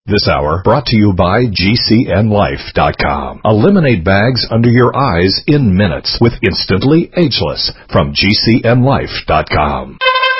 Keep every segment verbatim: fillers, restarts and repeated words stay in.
This hour brought to you by G C N Life dot com. Eliminate bags under your eyes in minutes with Instantly Ageless from G C N Life dot com.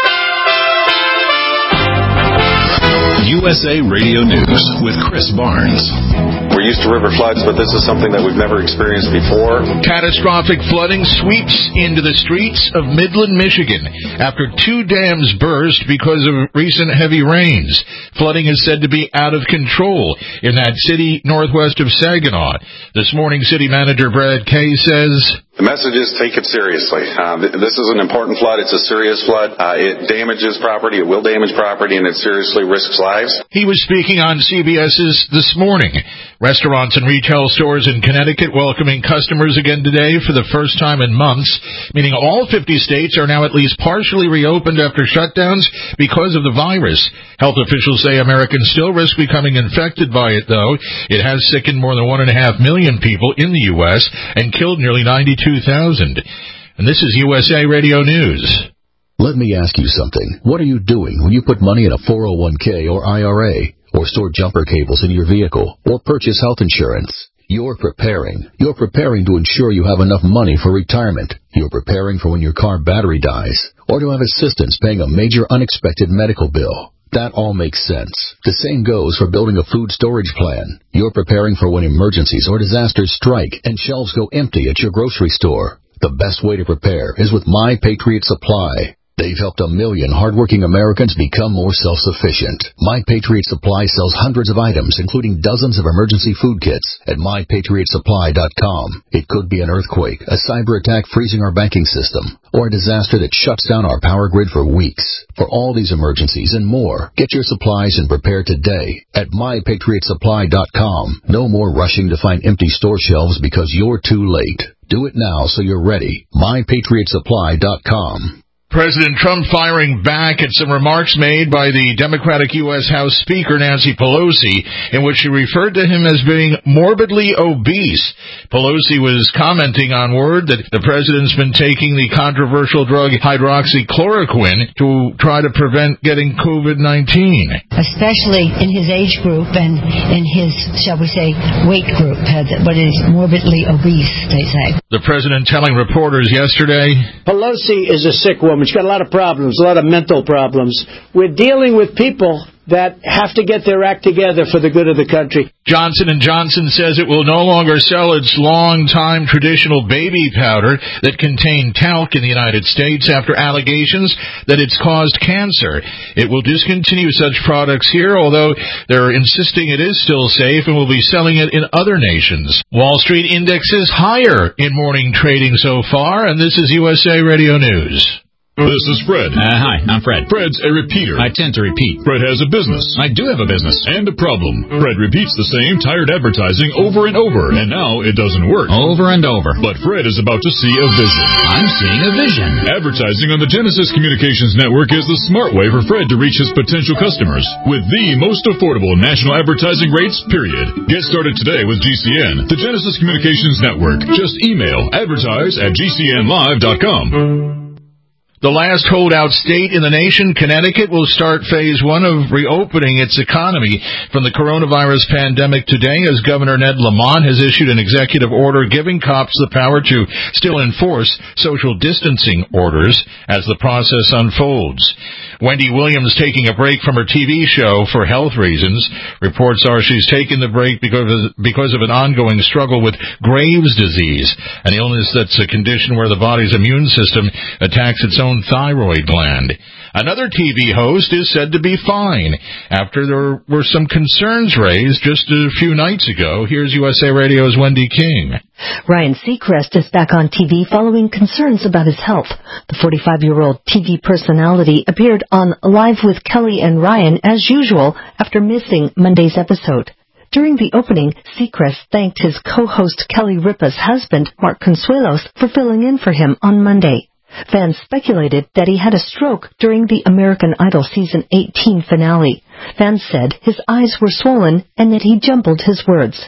U S A Radio News with Chris Barnes. We're used to river floods, but this is something that we've never experienced before. Catastrophic flooding sweeps into the streets of Midland, Michigan after two dams burst because of recent heavy rains. Flooding is said to be out of control in that city northwest of Saginaw. This morning, City Manager Brad Kay says, the message is take it seriously. Uh, this is an important flood. It's a serious flood. Uh, it damages property. It will damage property, and it seriously risks lives. He was speaking on CBS's This Morning. Restaurants and retail stores in Connecticut welcoming customers again today for the first time in months, meaning all fifty states are now at least partially reopened after shutdowns because of the virus. Health officials say Americans still risk becoming infected by it, though. It has sickened more than one and a half million people in the U S and killed nearly ninety-two thousand. And this is U S A Radio News. Let me ask you something. What are you doing when you put money in a four oh one k or I R A, or store jumper cables in your vehicle, or purchase health insurance? You're preparing. You're preparing to ensure you have enough money for retirement. You're preparing for when your car battery dies, or to have assistance paying a major unexpected medical bill. That all makes sense. The same goes for building a food storage plan. You're preparing for when emergencies or disasters strike and shelves go empty at your grocery store. The best way to prepare is with My Patriot Supply. They've helped a million hardworking Americans become more self-sufficient. My Patriot Supply sells hundreds of items, including dozens of emergency food kits at my patriot supply dot com. It could be an earthquake, a cyber attack freezing our banking system, or a disaster that shuts down our power grid for weeks. For all these emergencies and more, get your supplies and prepare today at my patriot supply dot com. No more rushing to find empty store shelves because you're too late. Do it now so you're ready. my patriot supply dot com. President Trump firing back at some remarks made by the Democratic U S House Speaker Nancy Pelosi, in which she referred to him as being morbidly obese. Pelosi was commenting on word that the president's been taking the controversial drug hydroxychloroquine to try to prevent getting COVID nineteen. Especially in his age group and in his, shall we say, weight group, what is morbidly obese, they say. The president telling reporters yesterday, Pelosi is a sick woman. She's got a lot of problems, a lot of mental problems. We're dealing with people that have to get their act together for the good of the country. Johnson and Johnson says it will no longer sell its long-time traditional baby powder that contained talc in the United States after allegations that it's caused cancer. It will discontinue such products here, although they're insisting it is still safe and will be selling it in other nations. Wall Street indexes higher in morning trading so far, and this is U S A Radio News. This is Fred. Uh, hi, I'm Fred. Fred's a repeater. I tend to repeat. Fred has a business. I do have a business. And a problem. Fred repeats the same tired advertising over and over, and now it doesn't work. Over and over. But Fred is about to see a vision. I'm seeing a vision. Advertising on the Genesis Communications Network is the smart way for Fred to reach his potential customers with the most affordable national advertising rates, period. Get started today with G C N, the Genesis Communications Network. Just email advertise at G C N live dot com. The last holdout state in the nation, Connecticut, will start phase one of reopening its economy from the coronavirus pandemic today as Governor Ned Lamont has issued an executive order giving cops the power to still enforce social distancing orders as the process unfolds. Wendy Williams taking a break from her T V show for health reasons. Reports are she's taken the break because of, because of an ongoing struggle with Graves' disease, an illness that's a condition where the body's immune system attacks its own thyroid gland. Another T V host is said to be fine after there were some concerns raised just a few nights ago. Here's U S A Radio's Wendy King. Ryan Seacrest is back on T V following concerns about his health. The forty-five-year-old T V personality appeared on Live with Kelly and Ryan as usual after missing Monday's episode. During the opening, Seacrest thanked his co-host Kelly Ripa's husband, Mark Consuelos, for filling in for him on Monday. Fans speculated that he had a stroke during the American Idol Season eighteen finale. Fans said his eyes were swollen and that he jumbled his words.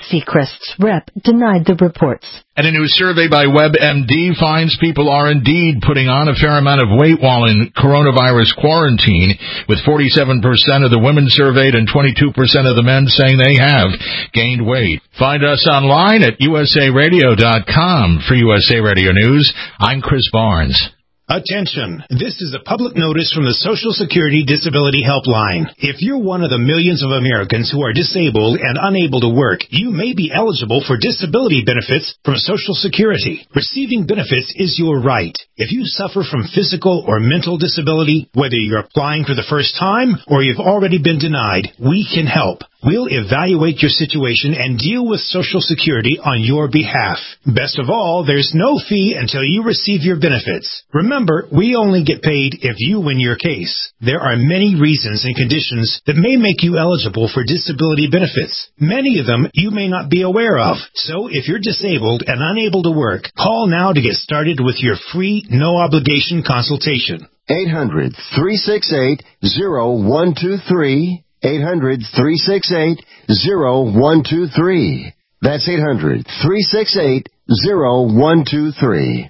Seacrest's rep denied the reports. And a new survey by WebMD finds people are indeed putting on a fair amount of weight while in coronavirus quarantine, with forty-seven percent of the women surveyed and twenty-two percent of the men saying they have gained weight. Find us online at U S A radio dot com. For U S A Radio News, I'm Chris Barnes. Attention! This is a public notice from the Social Security Disability Helpline. If you're one of the millions of Americans who are disabled and unable to work, you may be eligible for disability benefits from Social Security. Receiving benefits is your right. If you suffer from physical or mental disability, whether you're applying for the first time or you've already been denied, we can help. We'll evaluate your situation and deal with Social Security on your behalf. Best of all, there's no fee until you receive your benefits. Remember, we only get paid if you win your case. There are many reasons and conditions that may make you eligible for disability benefits. Many of them you may not be aware of. So if you're disabled and unable to work, call now to get started with your free, no-obligation consultation. eight hundred, three six eight, zero one two three. eight hundred, three six eight, zero one two three. That's eight hundred, three six eight, zero one two three.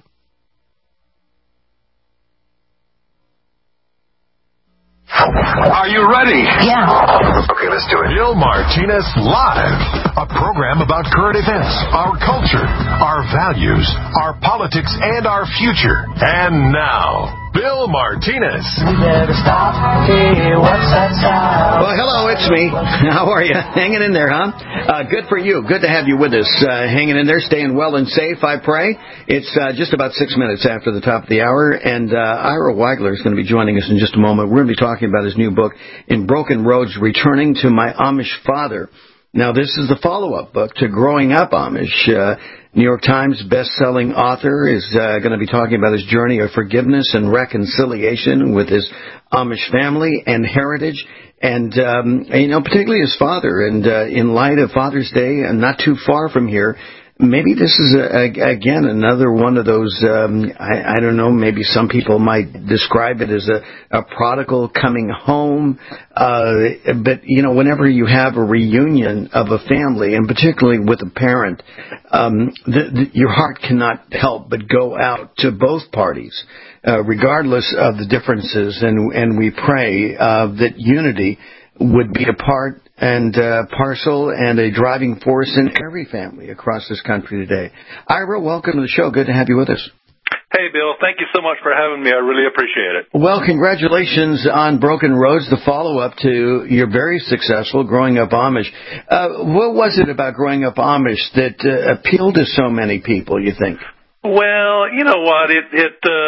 Are you ready? Yeah. Okay, let's do it. Bill Martinez Live, a program about current events, our culture, our values, our politics, and our future. And now, Bill Martinez. We better stop. Hey, what's that sound? Well, hello, it's me. How are you? Hanging in there, huh? Uh, good for you. Good to have you with us. Uh, hanging in there, staying well and safe, I pray. It's uh, just about six minutes after the top of the hour, and uh, Ira Weigler is going to be joining us in just a moment. We're going to be talking about his new book, In Broken Roads, Returning to My Amish Father. Now, this is the follow-up book to Growing Up Amish. Uh, New York Times best-selling author is uh, going to be talking about his journey of forgiveness and reconciliation with his Amish family and heritage, and, um, you know, particularly his father. And uh, in light of Father's Day, and not too far from here, maybe this is, a, a, again, another one of those, um, I, I don't know, maybe some people might describe it as a, a prodigal coming home. Uh, but, you know, whenever you have a reunion of a family, and particularly with a parent, um, the, the, your heart cannot help but go out to both parties, uh, regardless of the differences. And, and we pray uh, that unity would be a part and uh, parcel and a driving force in every family across this country today. Ira, welcome to the show. Good to have you with us. Hey, Bill. Thank you so much for having me. I really appreciate it. Well, congratulations on Broken Roads, the follow-up to your very successful Growing Up Amish. Uh, what was it about Growing Up Amish that uh, appealed to so many people, you think? Well, you know what, it, it, uh,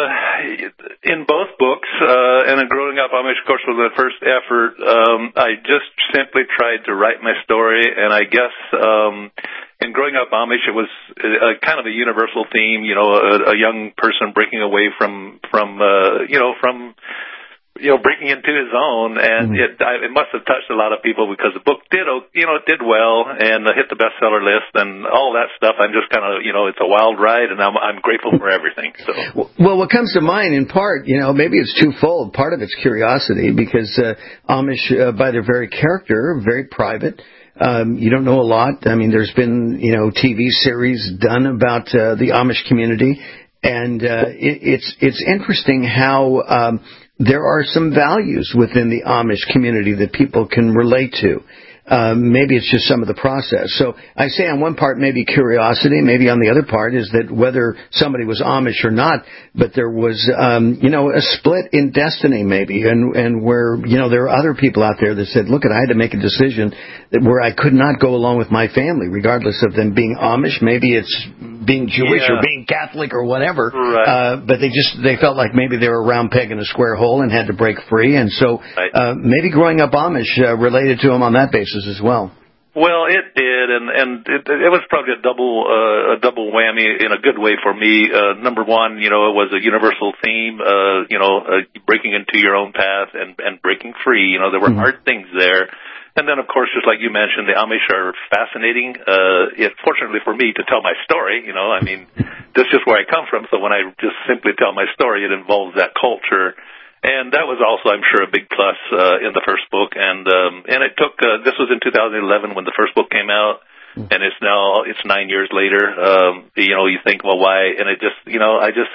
in both books, uh, and in Growing Up Amish, of course, was the first effort, um, I just simply tried to write my story, and I guess, um, in Growing Up Amish, it was a, a kind of a universal theme, you know, a, a young person breaking away from, from, uh, you know, from, you know, breaking into his own, and mm-hmm. it I, it must have touched a lot of people because the book did, you know, it did well and hit the bestseller list and all that stuff. I'm just kind of, you know, it's a wild ride, and I'm I'm grateful for everything. So, well, what comes to mind in part, you know, maybe it's twofold. Part of it's curiosity because uh, Amish, uh, by their very character, very private. Um, you don't know a lot. I mean, there's been, you know, T V series done about uh, the Amish community, and uh, it, it's it's interesting how. Um, There are some values within the Amish community that people can relate to. Um, maybe it's just some of the process. So I say on one part maybe curiosity, maybe on the other part is that whether somebody was Amish or not, but there was, um, you know, a split in destiny maybe, and and where, you know, there are other people out there that said, look, I had to make a decision that where I could not go along with my family, regardless of them being Amish. Maybe it's being Jewish yeah. or being Catholic or whatever. Right. Uh, but they just, they felt like maybe they were a round peg in a square hole and had to break free. And so right. uh, maybe Growing Up Amish uh, related to them on that basis as well. Well, it did, and and it, it was probably a double uh, a double whammy in a good way for me. Uh, number one, you know, it was a universal theme. Uh, you know, uh, breaking into your own path and and breaking free. You know, there were mm-hmm. hard things there. And then, of course, just like you mentioned, the Amish are fascinating. Uh, it, fortunately for me, to tell my story, you know, I mean, that's just where I come from. So when I just simply tell my story, it involves that culture. And that was also, I'm sure, a big plus uh, in the first book. And um, and it took, uh, this was in two thousand eleven when the first book came out. and it's now it's nine years later. Um, you know, you think, well, why? And it just, you know, I just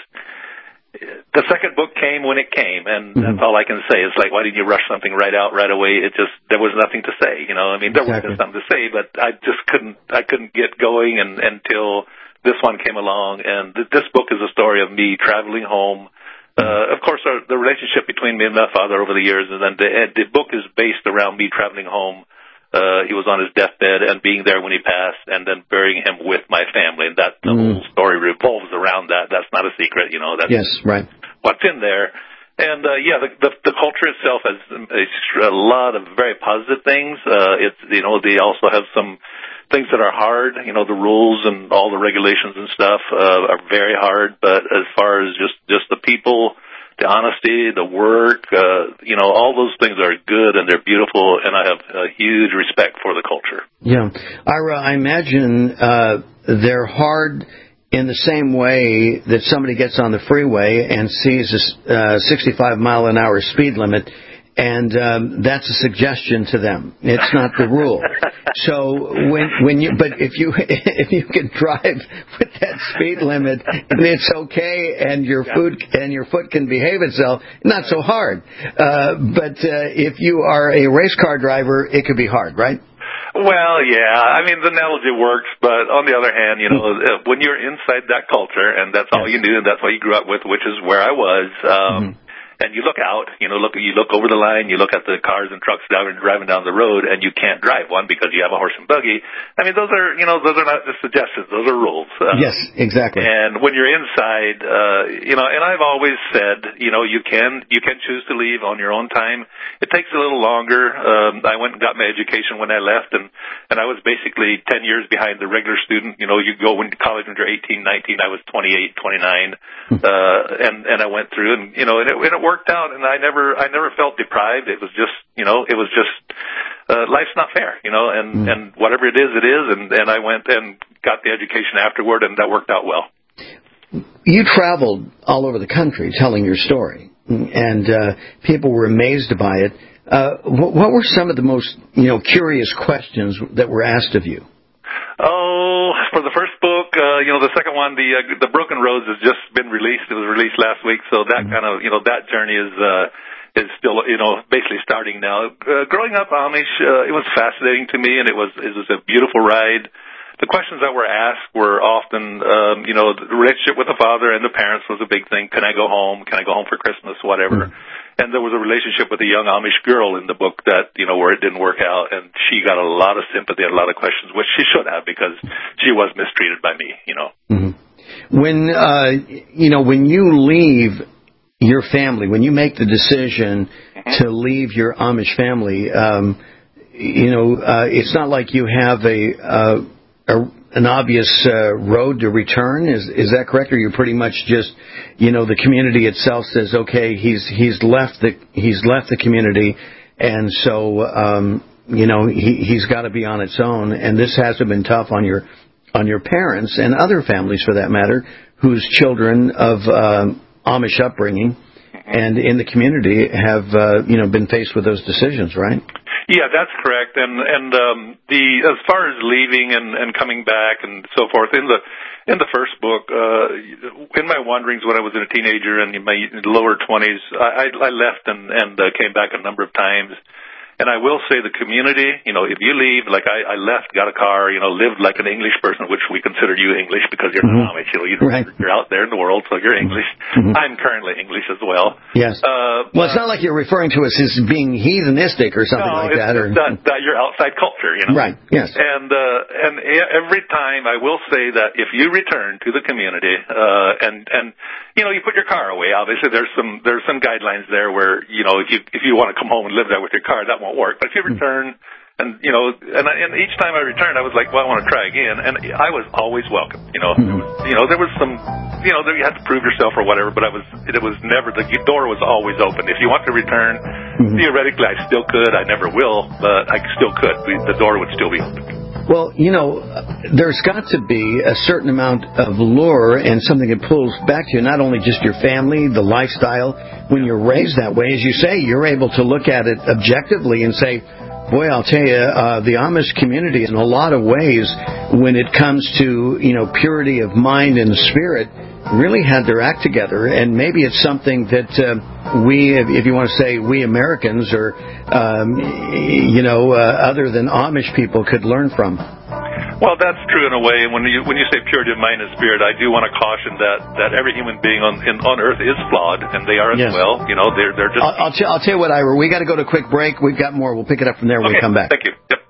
the second book came when it came, and mm-hmm. that's all I can say. It's like, why didn't you rush something right out right away? It just there was nothing to say. You know, I mean, there exactly. was something to say, but I just couldn't I couldn't get going, and until this one came along, and th- this book is a story of me traveling home. Uh, of course, our, the relationship between me and my father over the years, and then the, the book is based around me traveling home. Uh, he was on his deathbed and being there when he passed, and then burying him with my family, and that the mm. whole story revolves around that. That's not a secret, you know. That's yes, right. What's in there, and uh, yeah, the, the the culture itself has a, a lot of very positive things. Uh, it's you know they also have some things that are hard, you know, the rules and all the regulations and stuff uh, are very hard. But as far as just, just the people, the honesty, the work, uh, you know, all those things are good and they're beautiful, and I have a huge respect for the culture. Yeah. Ira, I imagine uh, they're hard in the same way that somebody gets on the freeway and sees a uh, sixty-five mile an hour speed limit, and um, that's a suggestion to them. It's not the rule. So when when you but if you if you can drive with that speed limit and it's okay, and your foot and your foot can behave itself, not so hard. Uh, but uh, if you are a race car driver, it could be hard, right? Well, yeah. I mean, the analogy works, but on the other hand, you know, mm-hmm. when you're inside that culture and that's all yes. you knew and that's what you grew up with, which is where I was. Um, mm-hmm. And you look out, you know, look, you look over the line, you look at the cars and trucks driving, driving down the road, and you can't drive one because you have a horse and buggy. I mean, those are, you know, those are not just suggestions; those are rules. Uh, yes, exactly. And when you're inside, uh, you know, and I've always said, you know, you can you can choose to leave on your own time. It takes a little longer. Um, I went and got my education when I left, and and I was basically ten years behind the regular student. You know, you go into college when you're eighteen, nineteen. I was twenty-eight, twenty-nine, uh, and and I went through, and you know, and it, and it worked. Worked out, and I never, I never felt deprived. It was just, you know, it was just, uh, life's not fair, you know, and, mm. and whatever it is, it is, and, and I went and got the education afterward, and that worked out well. You traveled all over the country telling your story, and uh, people were amazed by it. Uh, what, what were some of the most, you know, curious questions that were asked of you? Oh, for the first book, uh, you know, the second one, the uh, the Broken Roads, has just been released. It was released last week, so that mm-hmm. kind of, you know, that journey is uh, is still, you know, basically starting now. Uh, growing up Amish, uh, it was fascinating to me, and it was it was a beautiful ride. The questions that were asked were often, um, you know, the relationship with the father and the parents was a big thing. Can I go home? Can I go home for Christmas? Whatever. Mm-hmm. And there was a relationship with a young Amish girl in the book that, you know, where it didn't work out, and she got a lot of sympathy and a lot of questions, which she should have, because she was mistreated by me, you know. Mm-hmm. When, uh, you know, when you leave your family, when you make the decision mm-hmm. to leave your Amish family, um, you know, uh, it's not like you have a, uh, a an obvious uh, road to return. Is is that correct? Or you're pretty much just, you know, the community itself says, okay, he's he's left the he's left the community, and so um, you know he he's got to be on its own. And this hasn't been tough on your on your parents and other families for that matter, whose children of um, Amish upbringing and in the community have uh, you know been faced with those decisions, right? Yeah, that's correct. And and um, the as far as leaving and, and coming back and so forth, in the in the first book, uh, in my wanderings when I was a teenager and in my lower twenties, I, I left and and uh, came back a number of times. And I will say the community, you know, if you leave, like I, I left, got a car, you know, lived like an English person, which we consider you English because you're mm-hmm. Amish, you know, you, right. you're out there in the world, so you're English. Mm-hmm. I'm currently English as well. Yes. Uh, well, it's not like you're referring to us as being heathenistic or something no, like that. Or that, that your outside culture, you know. Right. Yes. And uh, and every time I will say that if you return to the community uh, and and you know you put your car away, obviously there's some there's some guidelines there where you know if you if you want to come home and live there with your car, that won't work. But if you return, and you know, and, I, and each time I returned, I was like, well, I want to try again, and I was always welcome. You know, there was, you know, there was some, you know, there, you had to prove yourself or whatever, but I was, it was never, the door was always open. If you want to return, mm-hmm. theoretically, I still could. I never will, but I still could. The door would still be open. Well, you know, there's got to be a certain amount of lure and something that pulls back to you, not only just your family, the lifestyle. When you're raised that way, as you say, you're able to look at it objectively and say, Boy, I'll tell you, uh, the Amish community, in a lot of ways, when it comes to, you know, purity of mind and spirit, really had their act together. And maybe it's something that uh, we, if you want to say we Americans or, um, you know, uh, other than Amish people could learn from. Well, that's true in a way. When you when you say purity of mind and spirit, I do want to caution that, that every human being on in, on Earth is flawed, and they are as yes. well. You know, they're they're just. I'll, I'll, t- I'll tell you what, Ira. We got to go to a quick break. We've got more. We'll pick it up from there when okay, we come back. Thank you. Yep.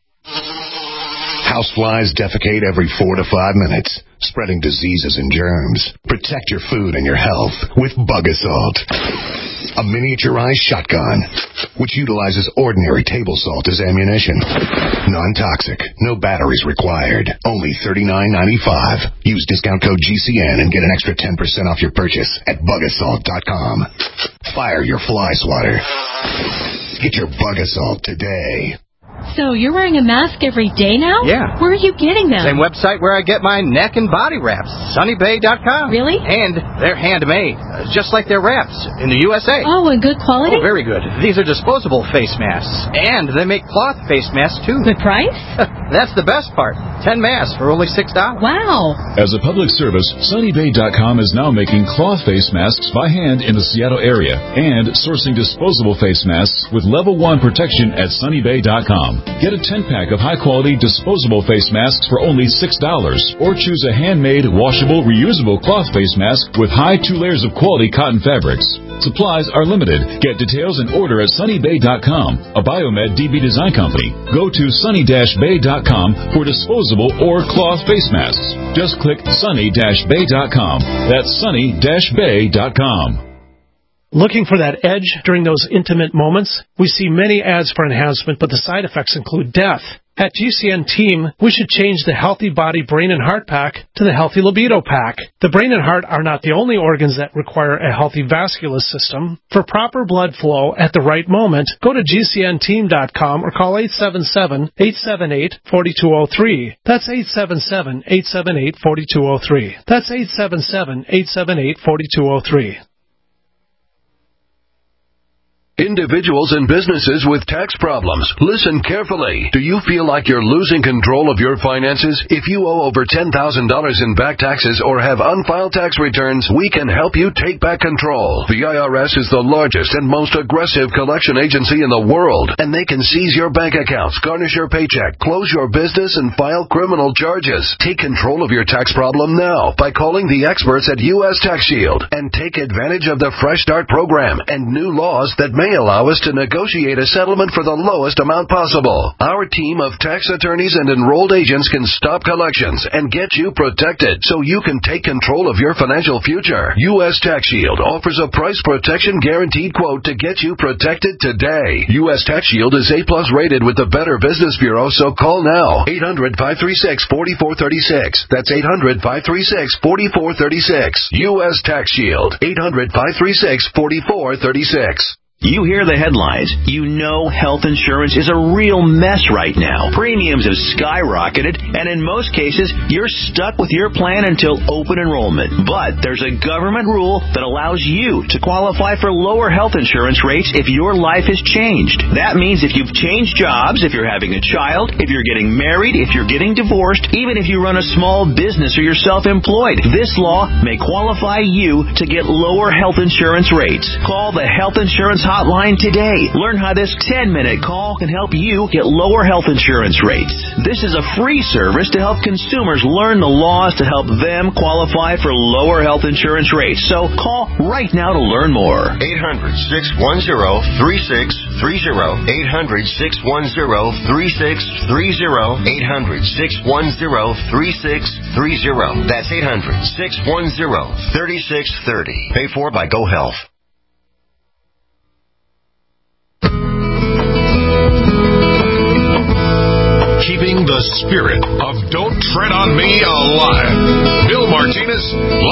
Houseflies defecate every four to five minutes, spreading diseases and germs. Protect your food and your health with Bug Assault, a miniaturized shotgun which utilizes ordinary table salt as ammunition. Non-toxic, no batteries required. Only thirty-nine ninety-five. Use discount code G C N and get an extra ten percent off your purchase at bug assault dot com. Fire your fly swatter. Get your Bug Assault today. So you're wearing a mask every day now? Yeah. Where are you getting them? Same website where I get my neck and body wraps, sunny bay dot com. Really? And they're handmade, uh, just like their wraps in the U S A. Oh, and good quality? Oh, very good. These are disposable face masks. And they make cloth face masks, too. Good price? That's the best part. Ten masks for only six dollars. Wow. As a public service, sunny bay dot com is now making cloth face masks by hand in the Seattle area and sourcing disposable face masks with level one protection at sunny bay dot com. Get a ten-pack of high-quality disposable face masks for only six dollars, or choose a handmade, washable, reusable cloth face mask with high two layers of quality cotton fabrics. Supplies are limited. Get details and order at sunny bay dot com, a Biomed D B design company. Go to sunny bay dot com for disposable or cloth face masks. Just click sunny bay dot com. That's sunny bay dot com. Looking for that edge during those intimate moments? We see many ads for enhancement, but the side effects include death. At G C N Team, we should change the Healthy Body Brain and Heart Pack to the Healthy Libido Pack. The brain and heart are not the only organs that require a healthy vascular system. For proper blood flow at the right moment, go to G C N team dot com or call eight seven seven, eight seven eight, four two zero three. That's eight seven seven, eight seven eight, four two zero three. That's eight seven seven, eight seven eight, four two zero three. Individuals and businesses with tax problems, listen carefully. Do you feel like you're losing control of your finances? If you owe over ten thousand dollars in back taxes or have unfiled tax returns, we can help you take back control. The I R S is the largest and most aggressive collection agency in the world, and they can seize your bank accounts, garnish your paycheck, close your business, and file criminal charges. Take control of your tax problem now by calling the experts at U S Tax Shield and take advantage of the Fresh Start program and new laws that may allow us to negotiate a settlement for the lowest amount possible. Our team of tax attorneys and enrolled agents can stop collections and get you protected so you can take control of your financial future. U S Tax Shield offers a price protection guaranteed quote to get you protected today. U S Tax Shield is A plus rated with the Better Business Bureau, so call now. eight hundred, five three six, four four three six. That's eight hundred, five three six, four four three six. U S Tax Shield. eight hundred, five three six, four four three six. You hear the headlines. You know health insurance is a real mess right now. Premiums have skyrocketed, and in most cases, you're stuck with your plan until open enrollment. But there's a government rule that allows you to qualify for lower health insurance rates if your life has changed. That means if you've changed jobs, if you're having a child, if you're getting married, if you're getting divorced, even if you run a small business or you're self-employed, this law may qualify you to get lower health insurance rates. Call the Health Insurance Hotline today. Learn how this ten-minute call can help you get lower health insurance rates. This is a free service to help consumers learn the laws to help them qualify for lower health insurance rates. So call right now to learn more. eight hundred, six one zero, three six three zero. eight hundred, six one zero, three six three zero. eight hundred, six one zero, three six three zero. That's eight hundred, six one zero, three six three zero. Paid for by GoHealth. Keep keeping the spirit of Don't Tread on Me alive. Bill Martinez,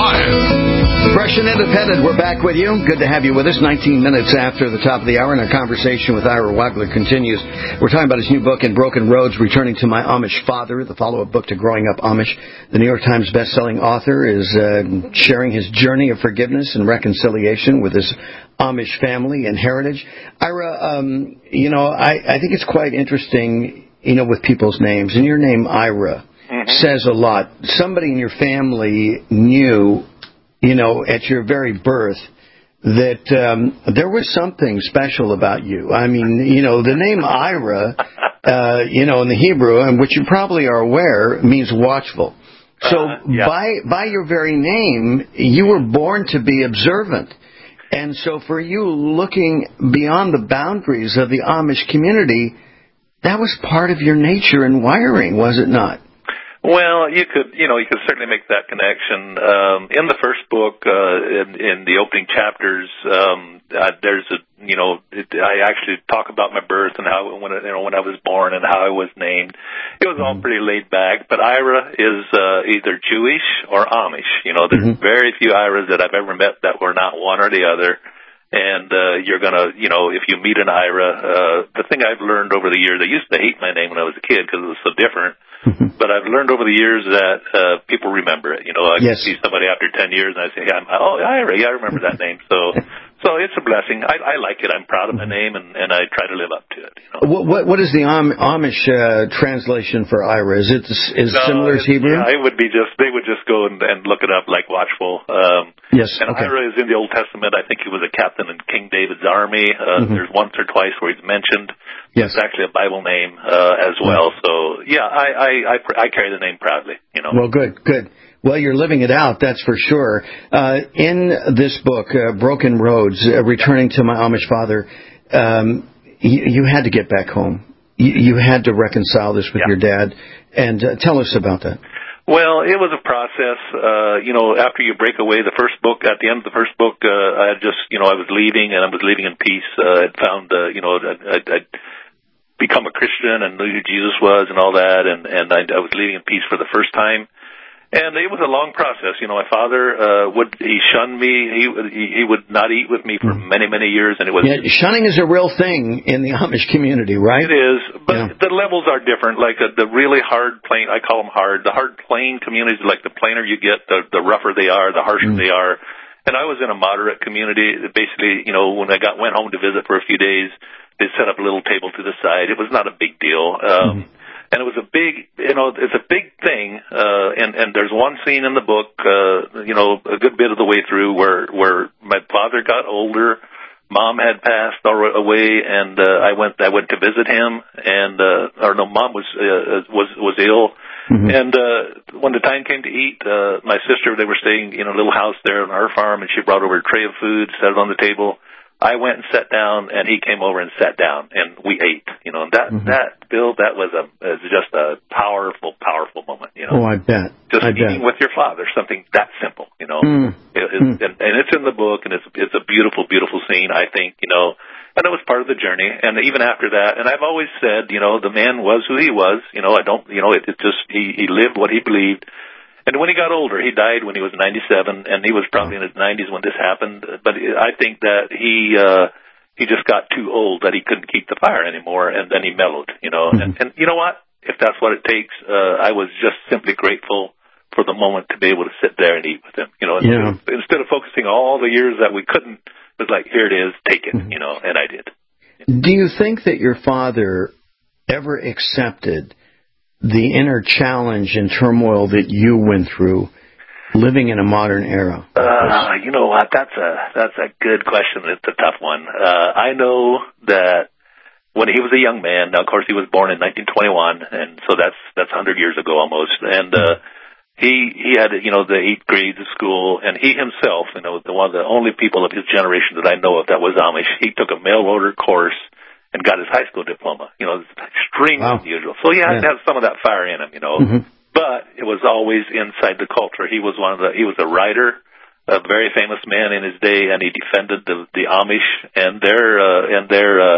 live. Fresh and independent, we're back with you. Good to have you with us. nineteen minutes after the top of the hour, and our conversation with Ira Wagler continues. We're talking about his new book, In Broken Roads, Returning to My Amish Father, the follow-up book to Growing Up Amish. The New York Times best-selling author is uh, sharing his journey of forgiveness and reconciliation with his Amish family and heritage. Ira, um, you know, I, I think it's quite interesting, you know, with people's names. And your name, Ira, mm-hmm. says a lot. Somebody in your family knew, you know, at your very birth that um, there was something special about you. I mean, you know, the name Ira, uh, you know, in the Hebrew, and which you probably are aware, means watchful. So uh, yeah. by by your very name, you were born to be observant. And so for you, looking beyond the boundaries of the Amish community, that was part of your nature and wiring, was it not? Well, you could, you know, you could certainly make that connection. Um, in the first book, uh, in, in the opening chapters, um, uh, there's a, you know, it, I actually talk about my birth and how, when, you know, when I was born and how I was named. It was all pretty laid back, but Ira is, uh, either Jewish or Amish. You know, there's mm-hmm. very few Iras that I've ever met that were not one or the other. And, uh, you're gonna, you know, if you meet an Ira, uh, the thing I've learned over the years, I used to hate my name when I was a kid because it was so different. But I've learned over the years that uh, people remember it. You know, I yes. can see somebody after ten years, and I say, yeah, I'm, oh, Ira, yeah, I remember that name. So, so it's a blessing. I, I like it. I'm proud of my name, and, and I try to live up to it. You know? What, what, what is the Am- Amish uh, translation for Ira? Is it is no, similar as Hebrew? Yeah, it would be just they would just go and, and look it up like watchful. Um, yes. And okay. Ira is in the Old Testament. I think he was a captain in King David's army. Uh, mm-hmm. There's once or twice where he's mentioned. Yes. It's actually a Bible name uh, as well. Right. So, yeah, I, I, I, I carry the name proudly, you know. Well, good, good. Well, you're living it out, that's for sure. Uh, in this book, uh, Broken Roads, uh, Returning to My Amish Father, um, you, you had to get back home. You, you had to reconcile this with yeah. your dad. And uh, tell us about that. Well, it was a process. Uh, you know, after you break away, the first book, at the end of the first book, uh, I had just, you know, I was leaving, and I was leaving in peace. Uh, I'd found, uh, you know, I'd, I'd become a Christian and knew who Jesus was and all that, and, and I, I was leaving in peace for the first time. And it was a long process. You know, my father uh, would he shunned me. He he would not eat with me for many many years, and it was yeah, shunning is a real thing in the Amish community, right? It is, but yeah. the levels are different. Like uh, the really hard plain, I call them hard. The hard plain communities, like the plainer you get, the the rougher they are, the harsher mm. they are. And I was in a moderate community. Basically, you know, when I got went home to visit for a few days, they set up a little table to the side. It was not a big deal. Um, mm. And it was a big, you know, it's a big thing, uh, and, and there's one scene in the book, uh, you know, a good bit of the way through where, where my father got older, mom had passed away, and, uh, I went, I went to visit him, and, uh, or no, mom was, uh, was, was ill, mm-hmm. and, uh, when the time came to eat, uh, my sister, they were staying in a little house there on our farm, and she brought over a tray of food, set it on the table. I went and sat down, and he came over and sat down, and we ate. You know, and that mm-hmm. that Bill, that was a was just a powerful, powerful moment. You know, oh, I bet. Just I eating bet. with your father, something that simple. You know, mm. it, it, mm. and, and it's in the book, and it's it's a beautiful, beautiful scene. I think, you know, and it was part of the journey. And even after that, and I've always said, you know, the man was who he was. You know, I don't, you know, it, it just he he lived what he believed. And when he got older, he died when he was ninety-seven, and he was probably in his nineties when this happened. But I think that he. uh He just got too old that he couldn't keep the fire anymore, and then he mellowed, you know. Mm-hmm. And, and you know what? If that's what it takes, uh, I was just simply grateful for the moment to be able to sit there and eat with him, you know. Yeah. Instead, instead of focusing all the years that we couldn't, it was like, here it is, take it, mm-hmm. you know, and I did. Do you think that your father ever accepted the inner challenge and turmoil that you went through living in a modern era? Uh, you know what? That's a that's a good question. It's a tough one. Uh, I know that when he was a young man, now of course he was born in nineteen twenty-one, and so that's that's one hundred years ago almost. And uh, he he had you know the eighth grades of school, and he himself, you know, the one of the only people of his generation that I know of that was Amish. He took a mail order course and got his high school diploma. You know, it's extremely wow. unusual. So he had yeah. to have some of that fire in him, you know. Mm-hmm. But it was always inside the culture. He was one of the. He was a writer, a very famous man in his day, and he defended the the Amish and their uh, and their uh,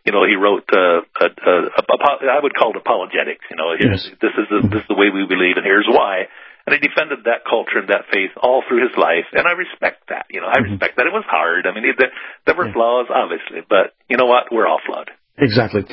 you know, he wrote, uh, a, a, a, I would call it apologetics. You know, Yes. this is the, this is the way we believe, and here's why. And he defended that culture and that faith all through his life, and I respect that. You know, I Mm-hmm. respect that. It was hard. I mean, it, there were flaws, obviously, but you know what? We're all flawed. Exactly.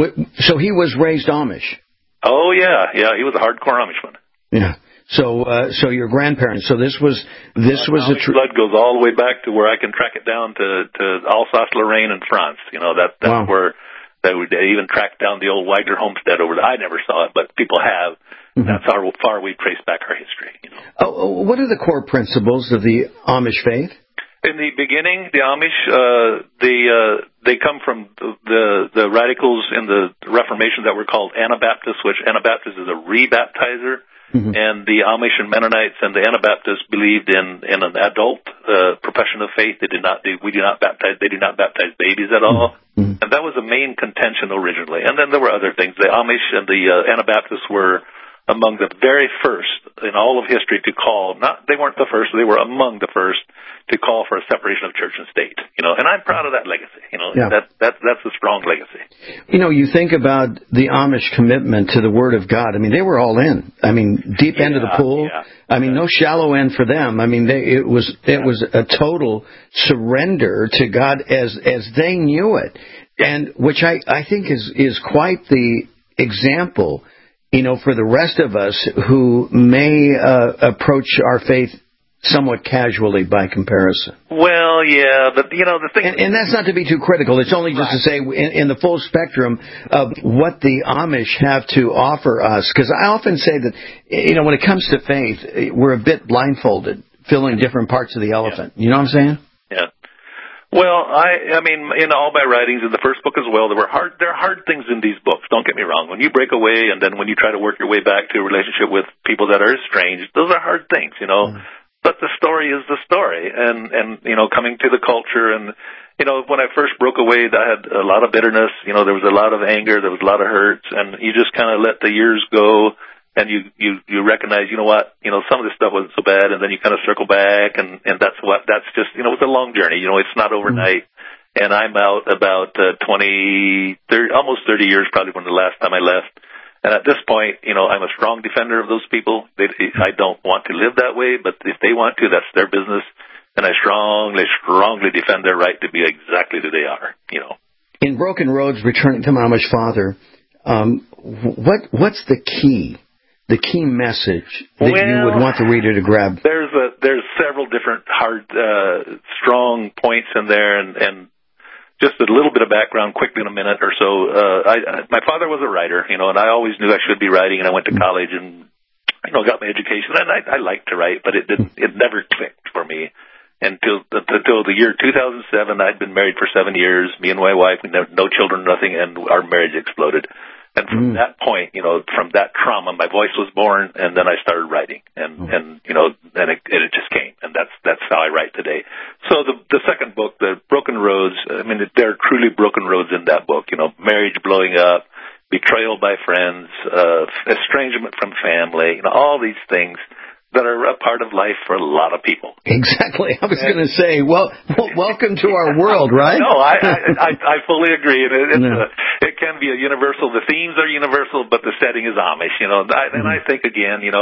So he was raised Amish. Oh yeah, yeah. He was a hardcore Amishman. Yeah. So, uh, so your grandparents. So this was this Uh, was a Amish tr- blood goes all the way back to where I can track it down to to Alsace-Lorraine and France. You know, that that's Wow. where they would they even track down the old Wagner homestead over there. I never saw it, but people have. Mm-hmm. That's how far we trace back our history. You know. Oh, what are the core principles of the Amish faith? In the beginning, the Amish, uh, they, uh, they come from the, the, the radicals in the Reformation that were called Anabaptists, which Anabaptist is a rebaptizer. Mm-hmm. And the Amish and Mennonites and the Anabaptists believed in, in an adult, uh, profession of faith. They did not, they, we do not baptize, they do not baptize babies at all. Mm-hmm. And that was the main contention originally. And then there were other things. The Amish and the, uh, Anabaptists were among the very first in all of history to call, not, they weren't the first, they were among the first to call for a separation of church and state, you know, and I'm proud of that legacy, you know, yeah. that, that, that's a strong legacy. You know, you think about the Amish commitment to the Word of God. I mean, they were all in. I mean, deep yeah, end of the pool. Yeah. I mean, no shallow end for them. I mean, they, it was, it was a total surrender to God as, as they knew it. And which I, I think is, is quite the example, you know, for the rest of us who may uh, approach our faith somewhat casually by comparison. Well, yeah, but, you know, the thing... And, and that's not to be too critical. It's only just right. to say in, in the full spectrum of what the Amish have to offer us. Because I often say that, you know, when it comes to faith, we're a bit blindfolded, filling different parts of the elephant. Yeah. You know what I'm saying? Yeah. Well, I, I mean, in all my writings, in the first book as well, there were hard, there are hard things in these books. Don't get me wrong. When you break away and then when you try to work your way back to a relationship with people that are estranged, those are hard things, you know. Mm. But the story is the story, and, and, you know, coming to the culture, and, you know, when I first broke away, I had a lot of bitterness, you know, there was a lot of anger, there was a lot of hurts, and you just kind of let the years go, and you, you, you recognize, you know what, you know, some of this stuff wasn't so bad, and then you kind of circle back, and, and that's what, that's just, you know, it's a long journey, you know, it's not overnight, mm-hmm. and I'm out about, uh, twenty, thirty, almost thirty years probably from the last time I left. And at this point, you know, I'm a strong defender of those people. They, I don't want to live that way, but if they want to, that's their business. And I strongly, strongly defend their right to be exactly who they are, you know. In Broken Roads, Returning to Mama's Father, um, what what's the key, the key message that well, you would want the reader to grab? There's a, there's several different hard, uh, strong points in there, and, and just a little bit of background quickly in a minute or so. Uh, I, I, my father was a writer, you know, and I always knew I should be writing, and I went to college and, you know, got my education, and I, I liked to write, but it didn't, it never clicked for me until, until the year two thousand seven. I'd been married for seven years, me and my wife, we had no children, nothing, and our marriage exploded. And from mm. that point, you know, from that trauma, my voice was born, and then I started writing, and, mm. and you know, and it, and it just came, and that's that's how I write today. So the the second book, The Broken Roads, I mean, there are truly broken roads in that book, you know, marriage blowing up, betrayal by friends, uh, estrangement from family, you know, all these things that are a part of life for a lot of people. Exactly. I was going to say, well, well, welcome to our world, right? No, I, I, I, I fully agree. It, it's no. a, it can be a universal. The themes are universal, but the setting is Amish. You know, I, and I think again, you know,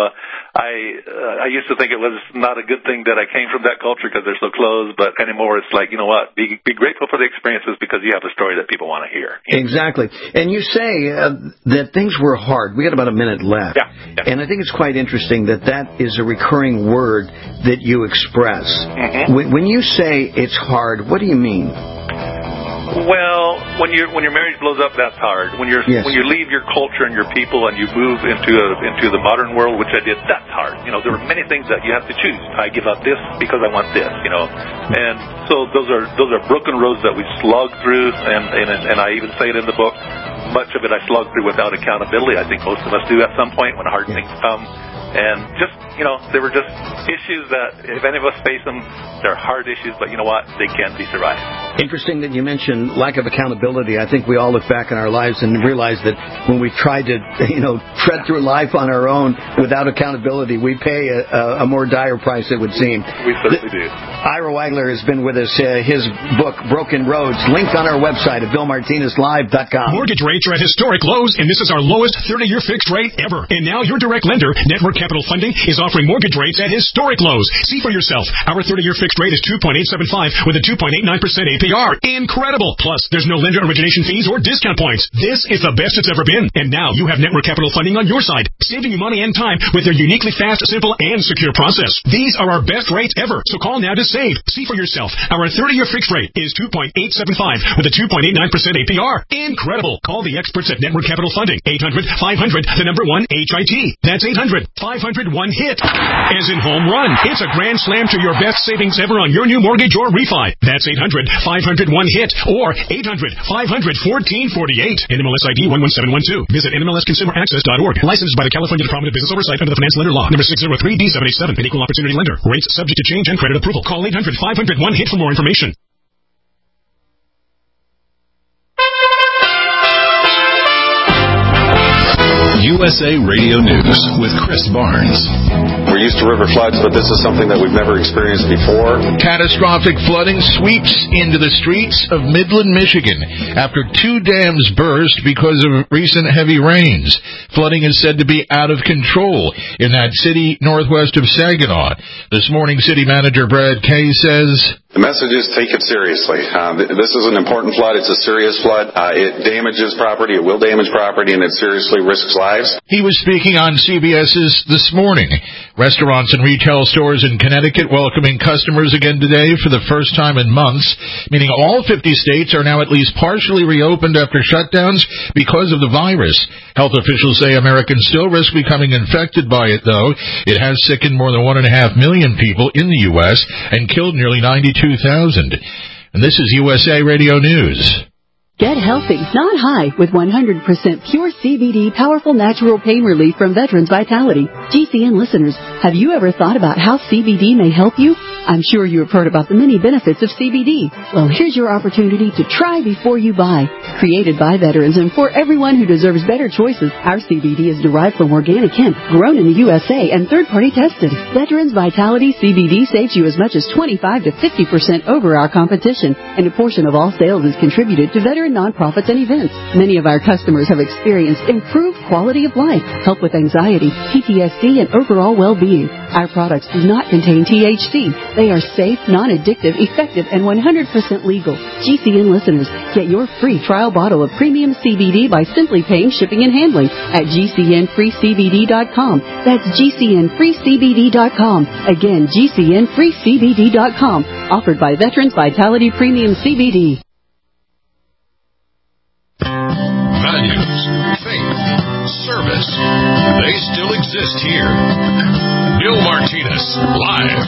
I uh, I used to think it was not a good thing that I came from that culture because they're so close, but anymore it's like, you know what, be, be grateful for the experiences because you have a story that people want to hear. You know? Exactly. And you say uh, that things were hard. We got about a minute left. Yeah, yeah. And I think it's quite interesting that that is a recurring word that you express. Mm-hmm. When, when you say it's hard, what do you mean? Well, when your when your marriage blows up, that's hard. When you're yes. when you leave your culture and your people and you move into a, into the modern world, which I did, that's hard. You know, there are many things that you have to choose. I give up this because I want this. You know, and so those are those are broken roads that we slog through, and and and I even say it in the book. Much of it I slog through without accountability. I think most of us do at some point when hard things come. And just, you know, they were just issues that if any of us face them, they're hard issues, but you know what? They can be survived. Interesting that you mentioned lack of accountability. I think we all look back in our lives and realize that when we try to, you know, tread through life on our own without accountability, we pay a, a more dire price, it would seem. We certainly do. Ira Weigler has been with us. Uh, his book, Broken Roads, linked on our website at bill martinez live dot com. Mortgage rates are at historic lows, and this is our lowest thirty-year fixed rate ever. And now your direct lender, Network Capital Funding, is offering mortgage rates at historic lows. See for yourself. Our thirty-year fixed rate is two point eight seven five with a two point eight nine percent A P R. Incredible! Plus, there's no lender origination fees or discount points. This is the best it's ever been. And now you have Network Capital Funding on your side, saving you money and time with their uniquely fast, simple, and secure process. These are our best rates ever, so call now to save. See for yourself. Our thirty-year fixed rate is two point eight seven five with a two point eight nine percent A P R. Incredible! Call the experts at Network Capital Funding. eight hundred five hundred, the number one, H I T. That's eight hundred five hundred one hit. As in home run. It's a grand slam to your best savings ever on your new mortgage or refi. That's eight hundred five hundred one hit or eight hundred five hundred fourteen forty-eight. N M L S I D one one seven one two. Visit N M L S consumer access dot org. Licensed by the California Department of Business Oversight under the Finance Lender Law. Number six oh three D seven eight seven. An equal opportunity lender. Rates subject to change and credit approval. Call eight hundred five hundred one hit for more information. U S A Radio News with Chris Barnes. We're used to river floods, but this is something that we've never experienced before. Catastrophic flooding sweeps into the streets of Midland, Michigan after two dams burst because of recent heavy rains. Flooding is said to be out of control in that city northwest of Saginaw. This morning, City Manager Brad Kay says, the message is take it seriously. Uh, this is an important flood. It's a serious flood. Uh, it damages property. It will damage property, and it seriously risks lives. He was speaking on C B S's This Morning. Restaurants and retail stores in Connecticut welcoming customers again today for the first time in months, meaning all fifty states are now at least partially reopened after shutdowns because of the virus. Health officials say Americans still risk becoming infected by it, though. It has sickened more than one and a half million people in the U S and killed nearly ninety-two thousand. And this is U S A Radio News. Get healthy, not high, with one hundred percent pure C B D powerful natural pain relief from Veterans Vitality. G C N listeners, have you ever thought about how C B D may help you? I'm sure you have heard about the many benefits of C B D. Well, here's your opportunity to try before you buy. Created by veterans and for everyone who deserves better choices, our C B D is derived from organic hemp, grown in the U S A and third-party tested. Veterans Vitality C B D saves you as much as twenty-five to fifty percent over our competition, and a portion of all sales is contributed to veteran nonprofits and events. Many of our customers have experienced improved quality of life, help with anxiety, P T S D, and overall well-being. Our products do not contain T H C. They are safe, non-addictive, effective, and one hundred percent legal. G C N listeners, get your free trial bottle of premium C B D by simply paying shipping and handling at G C N free C B D dot com. That's G C N free C B D dot com. Again, G C N free C B D dot com. Offered by Veterans Vitality Premium C B D. Values, faith, service, they still exist here. Bill Martinez, live.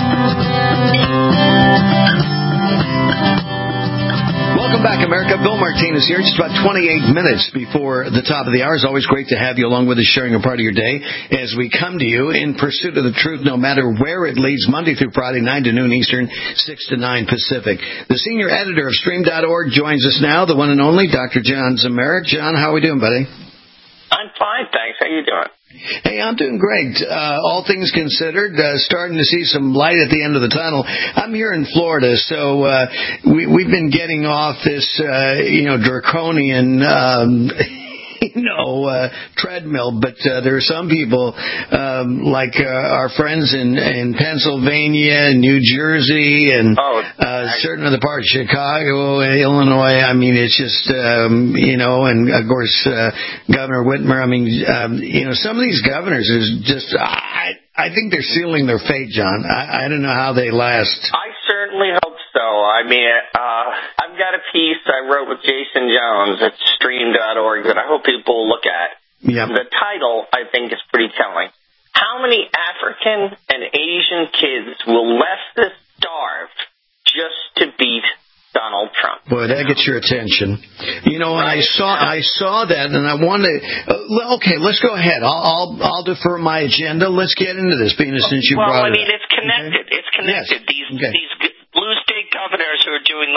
Welcome back, America. Bill Martinez here. Just about twenty-eight minutes before the top of the hour. It's always great to have you along with us, sharing a part of your day as we come to you in pursuit of the truth, no matter where it leads, Monday through Friday, nine to noon Eastern, six to nine Pacific. The senior editor of Stream dot org joins us now, the one and only Doctor John Zemeric. John, how are we doing, buddy? I'm fine, thanks. How you doing? Hey, I'm doing great. Uh, all things considered, uh, starting to see some light at the end of the tunnel. I'm here in Florida, so uh, we, we've been getting off this, uh, you know, draconian um you know, uh, treadmill, but uh, there are some people um, like uh, our friends in, in Pennsylvania, New Jersey, and oh, uh, certain other parts, Chicago, Illinois. I mean, it's just, um, you know, and of course, uh, Governor Whitmer. I mean, um, you know, some of these governors is just, I, I think they're sealing their fate, John. I, I don't know how they last. I certainly hope so. I mean, uh, I've got a piece I wrote with Jason Jones at Stream dot org that I hope people will look at. Yep. The title, I think, is pretty telling. How many African and Asian kids will left starve just to beat Donald Trump? Boy, that gets your attention. You know, and I saw I saw that, and I wanted. Uh, okay, let's go ahead. I'll, I'll I'll defer my agenda. Let's get into this, being since you well, brought I mean, it up. it's connected. Okay. It's connected. Yes. These okay. these blue state governors who are doing the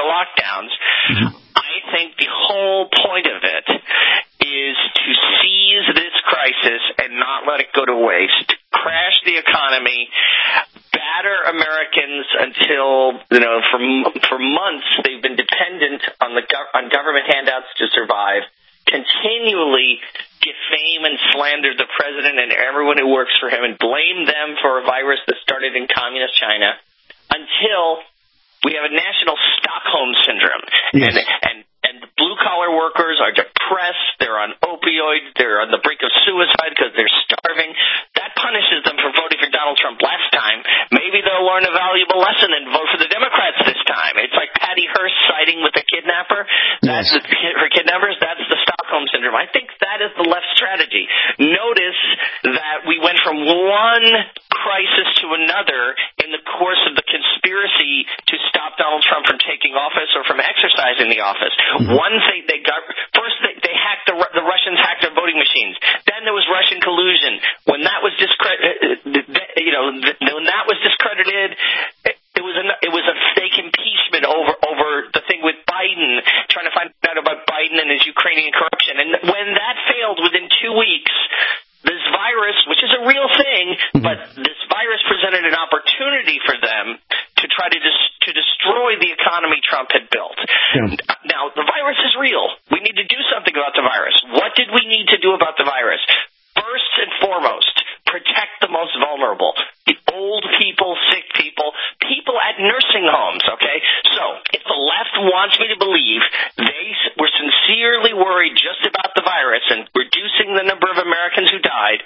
lockdowns. Mm-hmm. I think the whole point of it is to seize this crisis and not let it go to waste, crash the economy, batter Americans until, you know, for for months they've been dependent on the gov- on government handouts to survive, continually defame and slander the president and everyone who works for him and blame them for a virus that started in communist China until we have a national Stockholm syndrome. Yes. And, and and the blue-collar workers are depressed, they're on opioids, they're on the brink of suicide because they're starving. That punishes them for voting for Donald Trump last time. Maybe they'll learn a valuable lesson and vote for the Democrats this time. It's like Patty Hearst siding with the kidnapper. That's yes. the, her kidnappers. That's the Stockholm syndrome. I think that is the left strategy. Notice that we went from one crisis to another in the course of the conspiracy to stop Donald Trump from taking office or from exercising the office. Mm-hmm. One thing they got first, they, they hacked the, the Russians hacked their voting machines. Then there was Russian collusion. When that was discredited, you know, when that was discredited, it, it was a it was a fake impeachment over over the thing with Biden, trying to find out about Biden and his Ukrainian corruption. And when that failed within two weeks. This virus, which is a real thing, mm-hmm. but this virus presented an opportunity for them to try to dis- to destroy the economy Trump had built. Yeah. Now, the virus is real. We need to do something about the virus. What did we need to do about the virus? First and foremost, protect the most vulnerable. The old people, sick people, people at nursing homes, okay? So, if the left wants me to believe they were sincerely worried just about the virus and reducing the number of Americans who died,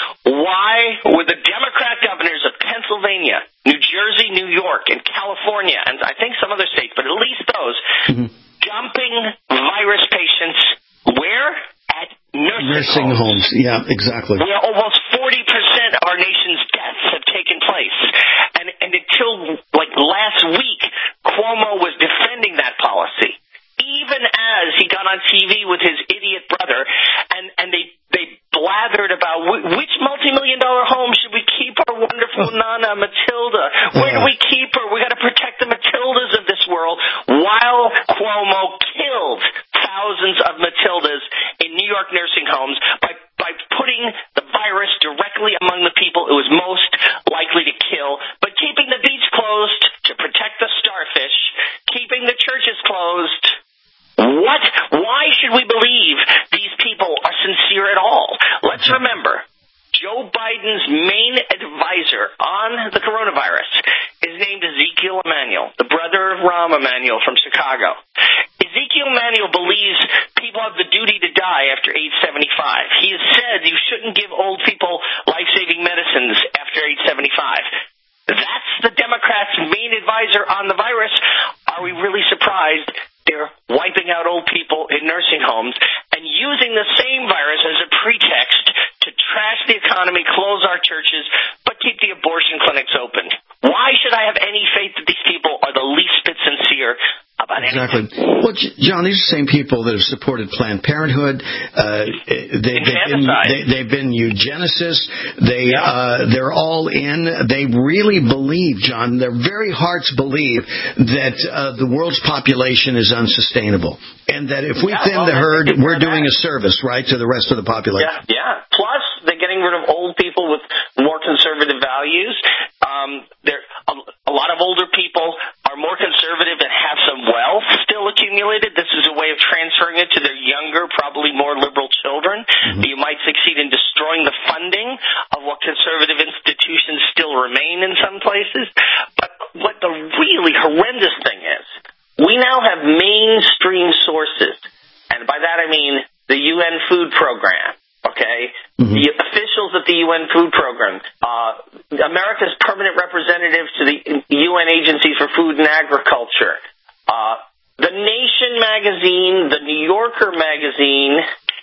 why were the Democrat governors of Pennsylvania, New Jersey, New York, and California, and I think some other states, but at least those, mm-hmm. dumping virus patients where? At nursing, nursing homes. homes. Yeah, exactly. Where almost forty percent of our nation's deaths have taken place. And, and until, like, last week, Cuomo was defending that policy, even as he got on T V with his idiot brother, and, and they, they blathered about w- which multi-million dollar home should we keep our wonderful Nana Matilda? Where do we keep her? We got to protect the Matildas of this world, while Cuomo killed thousands of Matildas in New York nursing homes by, by putting the virus directly among the people it was most likely to kill, but keeping the beach closed to protect the starfish, keeping the churches closed. What? Why should we believe these people are sincere at all? Let's remember, Joe Biden's main advisor on the coronavirus is named Ezekiel Emanuel, the brother of Rahm Emanuel from Chicago. Ezekiel Emanuel believes people have the duty to die after age seventy-five. He has said you shouldn't give old people life-saving medicines after age seventy-five. That's the Democrats' main advisor on the virus. Are we really surprised they're wiping out old people in nursing homes and using the same virus as a pretext to trash the economy, close our churches, but keep the abortion clinics open? Why should I have any faith that these people are the least bit sincere about exactly. anything? Well, John, these are the same people that have supported Planned Parenthood. Uh, they, they've, been, they, they've been eugenicists. They, yeah. uh, they're all in. They really believe, John, their very hearts believe that uh, the world's population is unsustainable. And that if we yeah, thin well, the herd, we're that. doing a service, right, to the rest of the population. Yeah, yeah. Plus, they're getting rid of old people with more conservative values. Um, there, a, a lot of older people are more conservative and have some wealth still accumulated. This is a way of transferring it to their younger, probably more liberal children. Mm-hmm. You might succeed in destroying the funding of what conservative institutions still remain in some places. But what the really horrendous thing is, we now have mainstream sources, and by that I mean the U N Food Program. Okay, mm-hmm. The officials at the U N Food Program, uh, America's permanent representative to the U N Agency for Food and Agriculture, uh, the Nation magazine, the New Yorker magazine,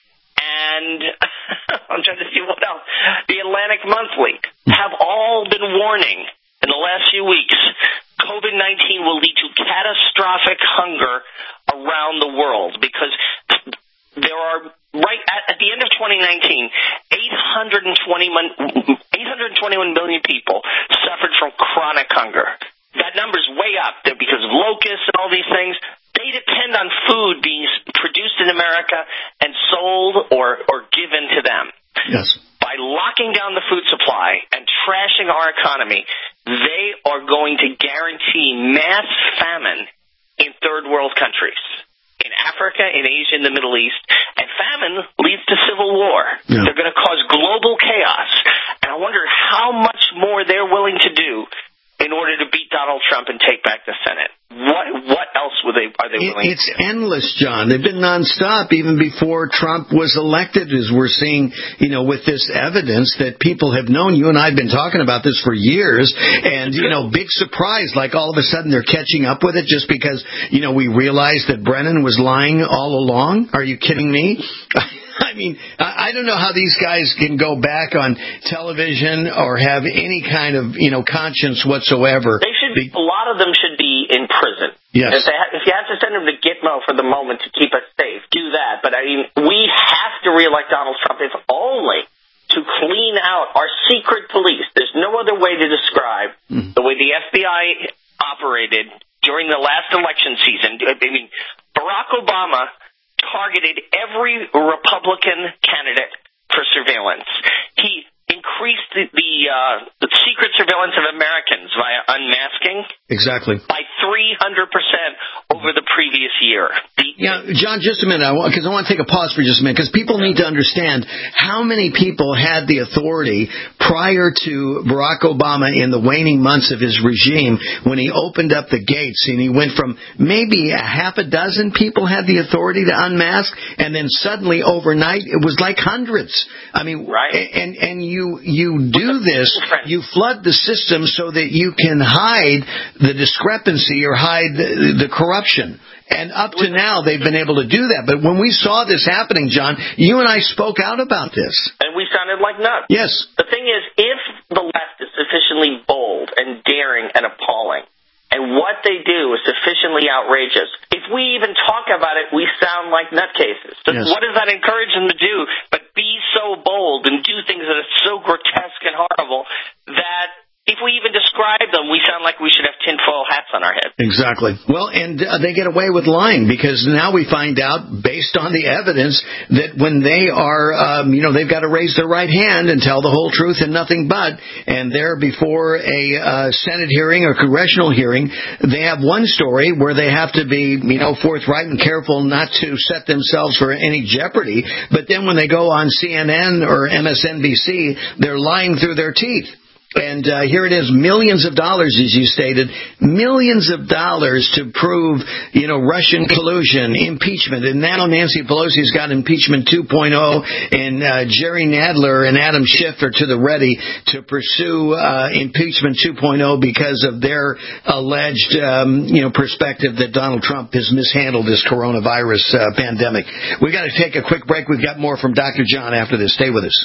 and I'm trying to see what else, the Atlantic Monthly, have all been warning in the last few weeks COVID nineteen will lead to catastrophic hunger around the world because there are, right at, at the end of twenty nineteen, eight hundred twenty-one million people suffered from chronic hunger. that number's way up there because of locusts and all these things. They depend on food being produced in America and sold or, or given to them. Yes. By locking down the food supply and trashing our economy, they are going to guarantee mass famine in third world countries, in Africa, in Asia, in the Middle East. And famine leads to civil war. Yeah. They're going to cause global chaos. And I wonder how much more they're willing to do in order to beat Donald Trump and take back the Senate. What what else would they are they willing it, it's to do? It's endless, John. They've been nonstop even before Trump was elected, as we're seeing, you know, with this evidence that people have known. You and I have been talking about this for years, and, you know, big surprise, like all of a sudden they're catching up with it just because, you know, we realized that Brennan was lying all along. Are you kidding me? I mean, I don't know how these guys can go back on television or have any kind of, you know, conscience whatsoever. They should be, a lot of them should be in prison. Yes. If, they ha- if you have to send them to Gitmo for the moment to keep us safe, do that. But, I mean, we have to reelect Donald Trump if only to clean out our secret police. There's no other way to describe mm. the way the F B I operated during the last election season. I mean, Barack Obama targeted every Republican candidate for surveillance. He increased the, the, uh, the secret surveillance of Americans via unmasking. Exactly. By three hundred percent over the previous year. The, yeah, John, just a minute, because I, I want to take a pause for just a minute, because people need to understand how many people had the authority prior to Barack Obama in the waning months of his regime when he opened up the gates, and he went from maybe a half a dozen people had the authority to unmask, and then suddenly overnight it was like hundreds. I mean, right. and, and you, you do this, you flood the system so that you can hide the discrepancy or hide the, the corruption. And up to now, they've been able to do that. But when we saw this happening, John, you and I spoke out about this. And we sounded like nuts. Yes. The thing is, if the left is sufficiently bold and daring and appalling, and what they do is sufficiently outrageous, if we even talk about it, we sound like nutcases. So yes. What does that encourage them to do but be so bold and do things that are so grotesque and horrible that if we even describe them, we sound like we should have tinfoil hats on our heads. Exactly. Well, and uh, they get away with lying because now we find out, based on the evidence, that when they are, um, you know, they've got to raise their right hand and tell the whole truth and nothing but, and they're before a uh, Senate hearing or congressional hearing, they have one story where they have to be, you know, forthright and careful not to set themselves for any jeopardy, but then when they go on C N N or M S N B C, they're lying through their teeth. And uh, here it is, millions of dollars, as you stated, millions of dollars to prove, you know, Russian collusion, impeachment. And now Nancy Pelosi's got impeachment two point oh, and uh, Jerry Nadler and Adam Schiff are to the ready to pursue uh, impeachment two point oh because of their alleged, um, you know, perspective that Donald Trump has mishandled this coronavirus uh, pandemic. We've got to take a quick break. We've got more from Doctor John after this. Stay with us.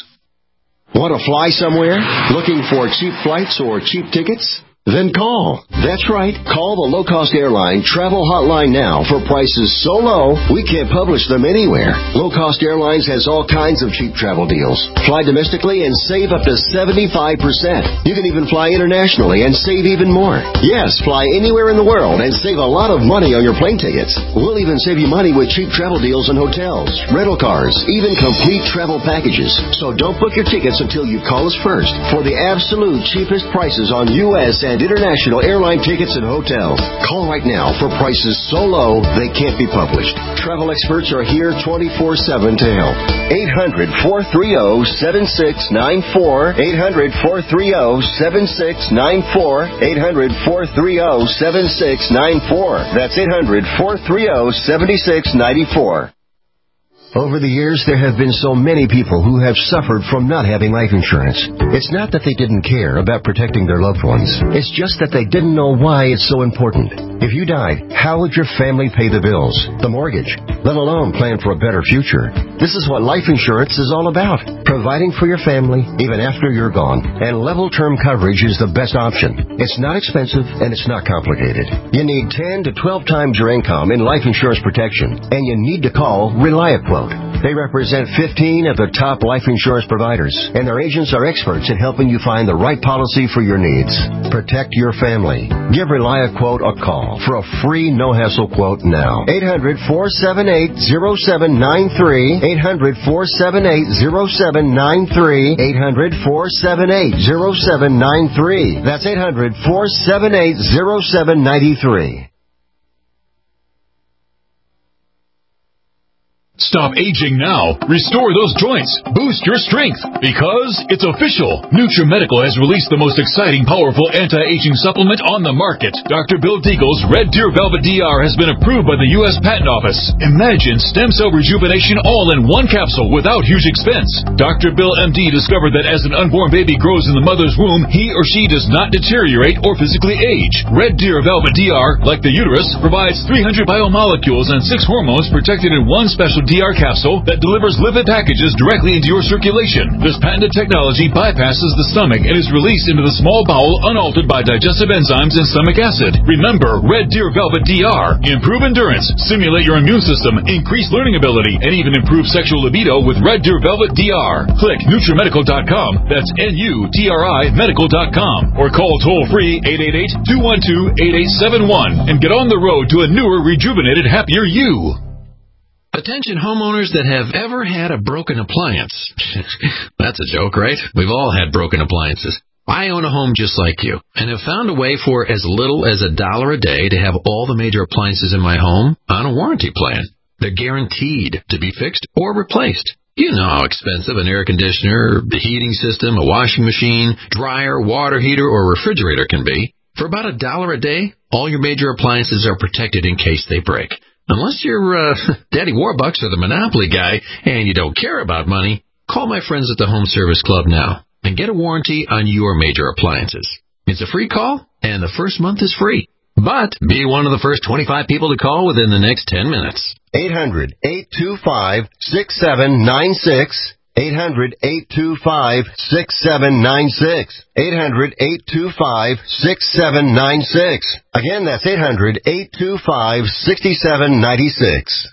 Want to fly somewhere? Looking for cheap flights or cheap tickets? Then call. That's right. Call the low-cost airline travel hotline now for prices so low we can't publish them anywhere. Low-cost Airlines has all kinds of cheap travel deals. Fly domestically and save up to seventy-five percent. You can even fly internationally and save even more. Yes, fly anywhere in the world and save a lot of money on your plane tickets. We'll even save you money with cheap travel deals in hotels, rental cars, even complete travel packages. So don't book your tickets until you call us first for the absolute cheapest prices on U S and and international airline tickets and hotels. Call right now for prices so low they can't be published. Travel experts are here twenty-four seven to help. eight hundred, four three zero, seven six nine four. eight hundred, four three zero, seven six nine four. eight hundred, four three zero, seven six nine four. That's eight hundred, four three zero, seven six nine four. Over the years, there have been so many people who have suffered from not having life insurance. It's not that they didn't care about protecting their loved ones. It's just that they didn't know why it's so important. If you died, how would your family pay the bills, the mortgage, let alone plan for a better future? This is what life insurance is all about, providing for your family even after you're gone. And level term coverage is the best option. It's not expensive and it's not complicated. You need ten to twelve times your income in life insurance protection, and you need to call ReliaQuote. They represent fifteen of the top life insurance providers, and their agents are experts in helping you find the right policy for your needs. Protect your family. Give ReliaQuote a call for a free no-hassle quote now. eight hundred, four seven eight, zero seven nine three. eight hundred, four seven eight, zero seven nine three. eight hundred, four seven eight, zero seven nine three. That's eight hundred, four seven eight, zero seven nine three. Stop aging now. Restore those joints. Boost your strength. Because it's official. NutriMedical has released the most exciting, powerful anti-aging supplement on the market. Doctor Bill Deagle's Red Deer Velvet D R has been approved by the U S Patent Office. Imagine stem cell rejuvenation all in one capsule without huge expense. Doctor Bill M D discovered that as an unborn baby grows in the mother's womb, he or she does not deteriorate or physically age. Red Deer Velvet D R, like the uterus, provides three hundred biomolecules and six hormones protected in one special D R capsule that delivers lipid packages directly into your circulation. This patented technology bypasses the stomach and is released into the small bowel unaltered by digestive enzymes and stomach acid. Remember, Red Deer Velvet D R. Improve endurance, stimulate your immune system, increase learning ability, and even improve sexual libido with Red Deer Velvet D R. Click NutriMedical dot com. That's N U T R I medical dot com. Or call toll-free eight eight eight, two one two, eight eight seven one and get on the road to a newer, rejuvenated, happier you. Attention homeowners that have ever had a broken appliance. That's a joke, right? We've all had broken appliances. I own a home just like you and have found a way for as little as a dollar a day to have all the major appliances in my home on a warranty plan. They're guaranteed to be fixed or replaced. You know how expensive an air conditioner, the heating system, a washing machine, dryer, water heater, or refrigerator can be. For about a dollar a day, all your major appliances are protected in case they break. Unless you're uh, Daddy Warbucks or the Monopoly guy and you don't care about money, call my friends at the Home Service Club now and get a warranty on your major appliances. It's a free call, and the first month is free. But be one of the first twenty-five people to call within the next ten minutes. eight hundred, eight two five, six seven nine six. eight hundred, eight two five, six seven nine six. eight hundred, eight two five, six seven nine six. Again, that's eight hundred, eight two five, six seven nine six.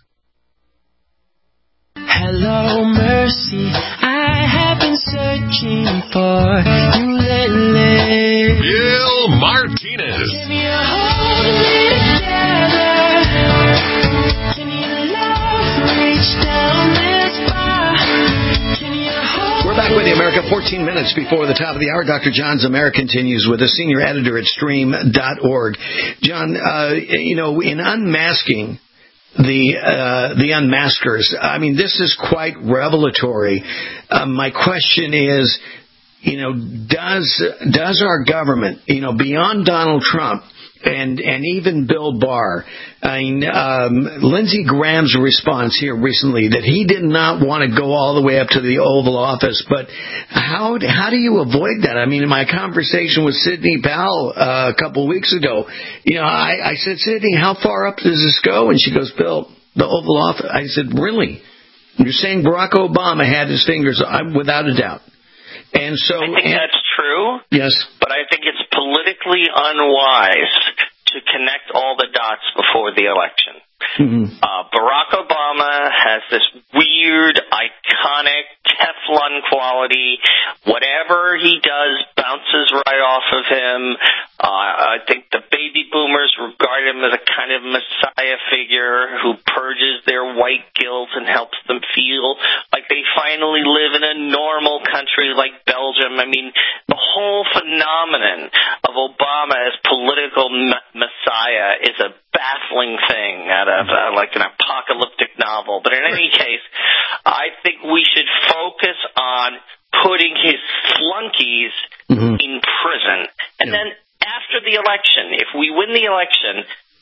Hello, Mercy. I have been searching for you lately. Bill Martinez. Give me a hold of me together. Can your love reach down this far? We're back with you, America. fourteen minutes before the top of the hour. Doctor John Zamara continues with us, senior editor at stream dot org. John, uh, you know, in unmasking the uh, the unmaskers, I mean, this is quite revelatory. Uh, my question is, you know, does does our government, you know, beyond Donald Trump and and even Bill Barr, I mean, um, Lindsey Graham's response here recently that he did not want to go all the way up to the Oval Office, but how how do you avoid that? I mean, in my conversation with Sidney Powell uh, a couple of weeks ago, you know, I, I said, Sidney, how far up does this go? And she goes, Bill, the Oval Office. I said, really? You're saying Barack Obama had his fingers, I, without a doubt. And so, I think and, that's true. Yes. But I think it's politically unwise to connect all the dots before the election. Mm-hmm. Uh, Barack Obama has this weird, iconic Teflon quality. Whatever he does bounces right off of him. Uh, I think the baby boomers regard him as a kind of messiah figure who purges their white guilt and helps them feel like they finally live in a normal country like Belgium. I mean, the whole phenomenon of Obama as political m- messiah is a baffling thing out of uh, like an apocalyptic novel. But in any case, I think we should focus on putting his flunkies mm-hmm. in prison. And yeah. then after the election, if we win the election,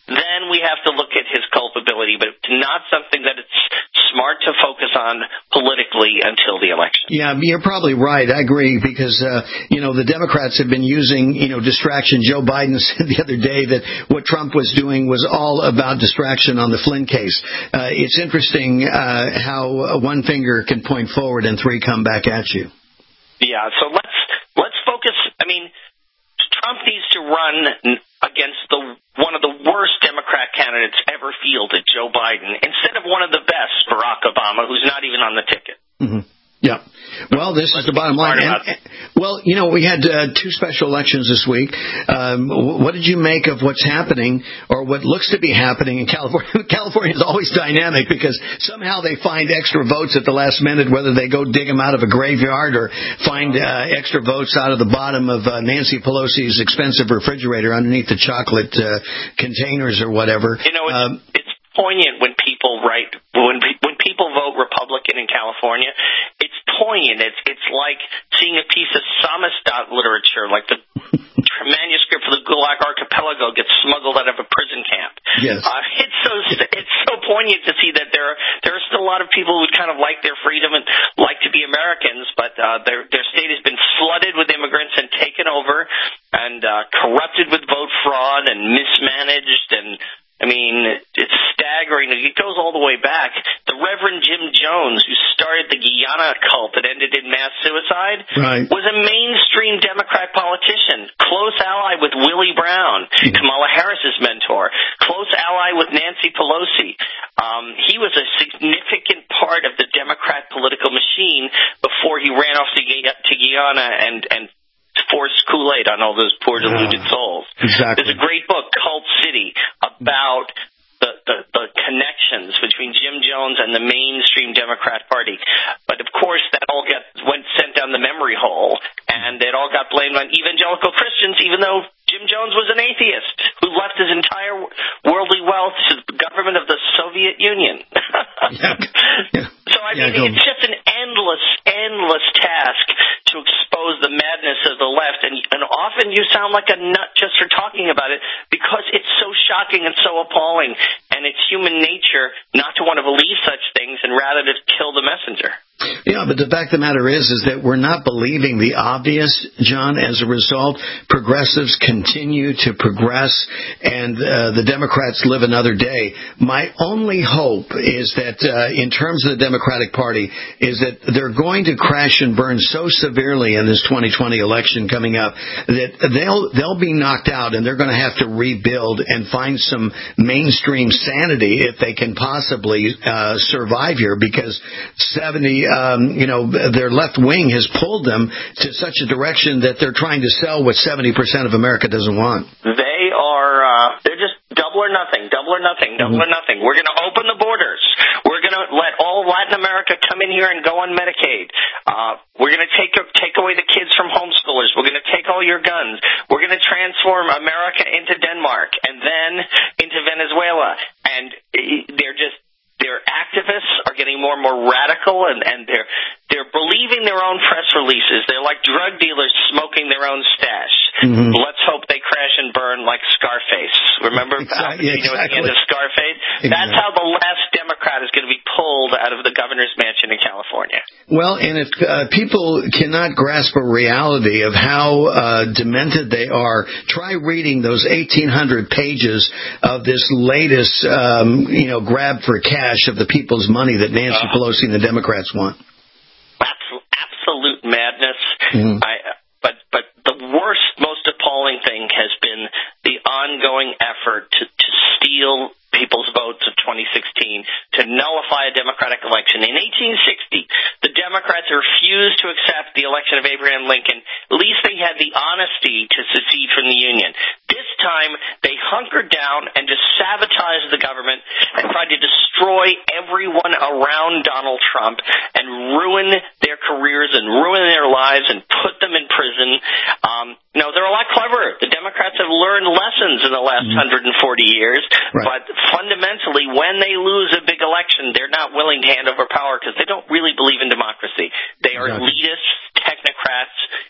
then we have to look at his culpability, but it's not something that it's smart to focus on politically until the election. Yeah, you're probably right. I agree because, uh, you know, the Democrats have been using, you know, distraction. Joe Biden said the other day that what Trump was doing was all about distraction on the Flynn case. Uh, it's interesting uh, how one finger can point forward and three come back at you. Yeah, so let's let's focus. I mean, Trump needs to run against the one of the worst Democrat candidates ever fielded, Joe Biden, instead of one of the best, Barack Obama, who's not even on the ticket. Mm-hmm. Yeah. Well, this is the bottom line. And, well, you know, we had uh, two special elections this week. Um, what did you make of what's happening or what looks to be happening in California? California is always dynamic because somehow they find extra votes at the last minute, whether they go dig them out of a graveyard or find uh, extra votes out of the bottom of uh, Nancy Pelosi's expensive refrigerator underneath the chocolate uh, containers or whatever. You know, it's, um, it's poignant when people write, when when people vote Republican in California. It's poignant. It's it's like seeing a piece of Samizdat literature, like the manuscript for the Gulag Archipelago gets smuggled out of a prison camp. Yes. Uh, it's so it's so poignant to see that there are, there are still a lot of people who kind of like their freedom and like to be Americans, but uh, their their state has been flooded with immigrants and taken over and uh, corrupted with vote fraud and mismanaged and. I mean, it's staggering. It goes all the way back. The Reverend Jim Jones, who started the Guyana cult that ended in mass suicide, right. was a mainstream Democrat politician, close ally with Willie Brown, Kamala Harris's mentor, close ally with Nancy Pelosi. Um, he was a significant part of the Democrat political machine before he ran off to, to Guyana and, and forced Kool-Aid on all those poor deluded yeah, souls. Exactly. There's a great book, Cult City, about the, the, the connections between Jim Jones and the mainstream Democrat Party. But, of course, that all got went sent down the memory hole, and it all got blamed on evangelical Christians, even though Jim Jones was an atheist who left his entire worldly wealth to the government of the Soviet Union. yeah. Yeah. So, I mean, yeah, it's just an endless, endless task to expose the madness of the left. And, and often you sound like a nut just for talking about it because it's so shocking and so appalling. And it's human nature not to want to believe such things and rather to kill the messenger. Yeah, but the fact of the matter is, is that we're not believing the obvious, John. As a result, progressives continue to progress, and uh, the Democrats live another day. My only hope is that, uh, in terms of the Democratic Party, is that they're going to crash and burn so severely in this twenty twenty election coming up that they'll they'll be knocked out, and they're going to have to rebuild and find some mainstream sanity if they can possibly uh, survive here, because seventy. Um, you know, their left wing has pulled them to such a direction that they're trying to sell what seventy percent of America doesn't want. They are, uh, they're just double or nothing, double or nothing, double mm-hmm. or nothing. We're going to open the borders. We're going to let all Latin America come in here and go on Medicaid. Uh, we're going to take take away the kids from homeschoolers. We're going to take all your guns. We're going to transform America into Denmark and then into Venezuela. And they're just, their activists are getting more and more radical, and, and they're they're believing their own press releases. They're like drug dealers smoking their own stash. Mm-hmm. Let's hope they crash and burn like Scarface. Remember exactly, you know, exactly. at the end of Scarface? Exactly. That's how the last Democrat is going to be pulled out of the governor's mansion in California. Well, and if uh, people cannot grasp a reality of how uh, demented they are, try reading those eighteen hundred pages of this latest, um, you know, grab for cash of the people's money that Nancy uh, Pelosi and the Democrats want. Absolute madness. Mm-hmm. I, but but the worst, most appalling thing has been the ongoing effort to, to steal people's votes of twenty sixteen, to nullify a Democratic election. In eighteen sixty, the Democrats refused to accept the election of Abraham Lincoln. At least they had the honesty to secede from the Union. This time, they hunkered down and just sabotaged the government and tried to destroy everyone around Donald Trump and ruin their careers and ruin their lives and put them in prison. Um, no, they're a lot cleverer. The Democrats have learned lessons in the last mm-hmm. one hundred forty years, right. but fundamentally, when they lose a big election, they're not willing to hand over power because they don't really believe in democracy. They are exactly. elitists, technocrats who see the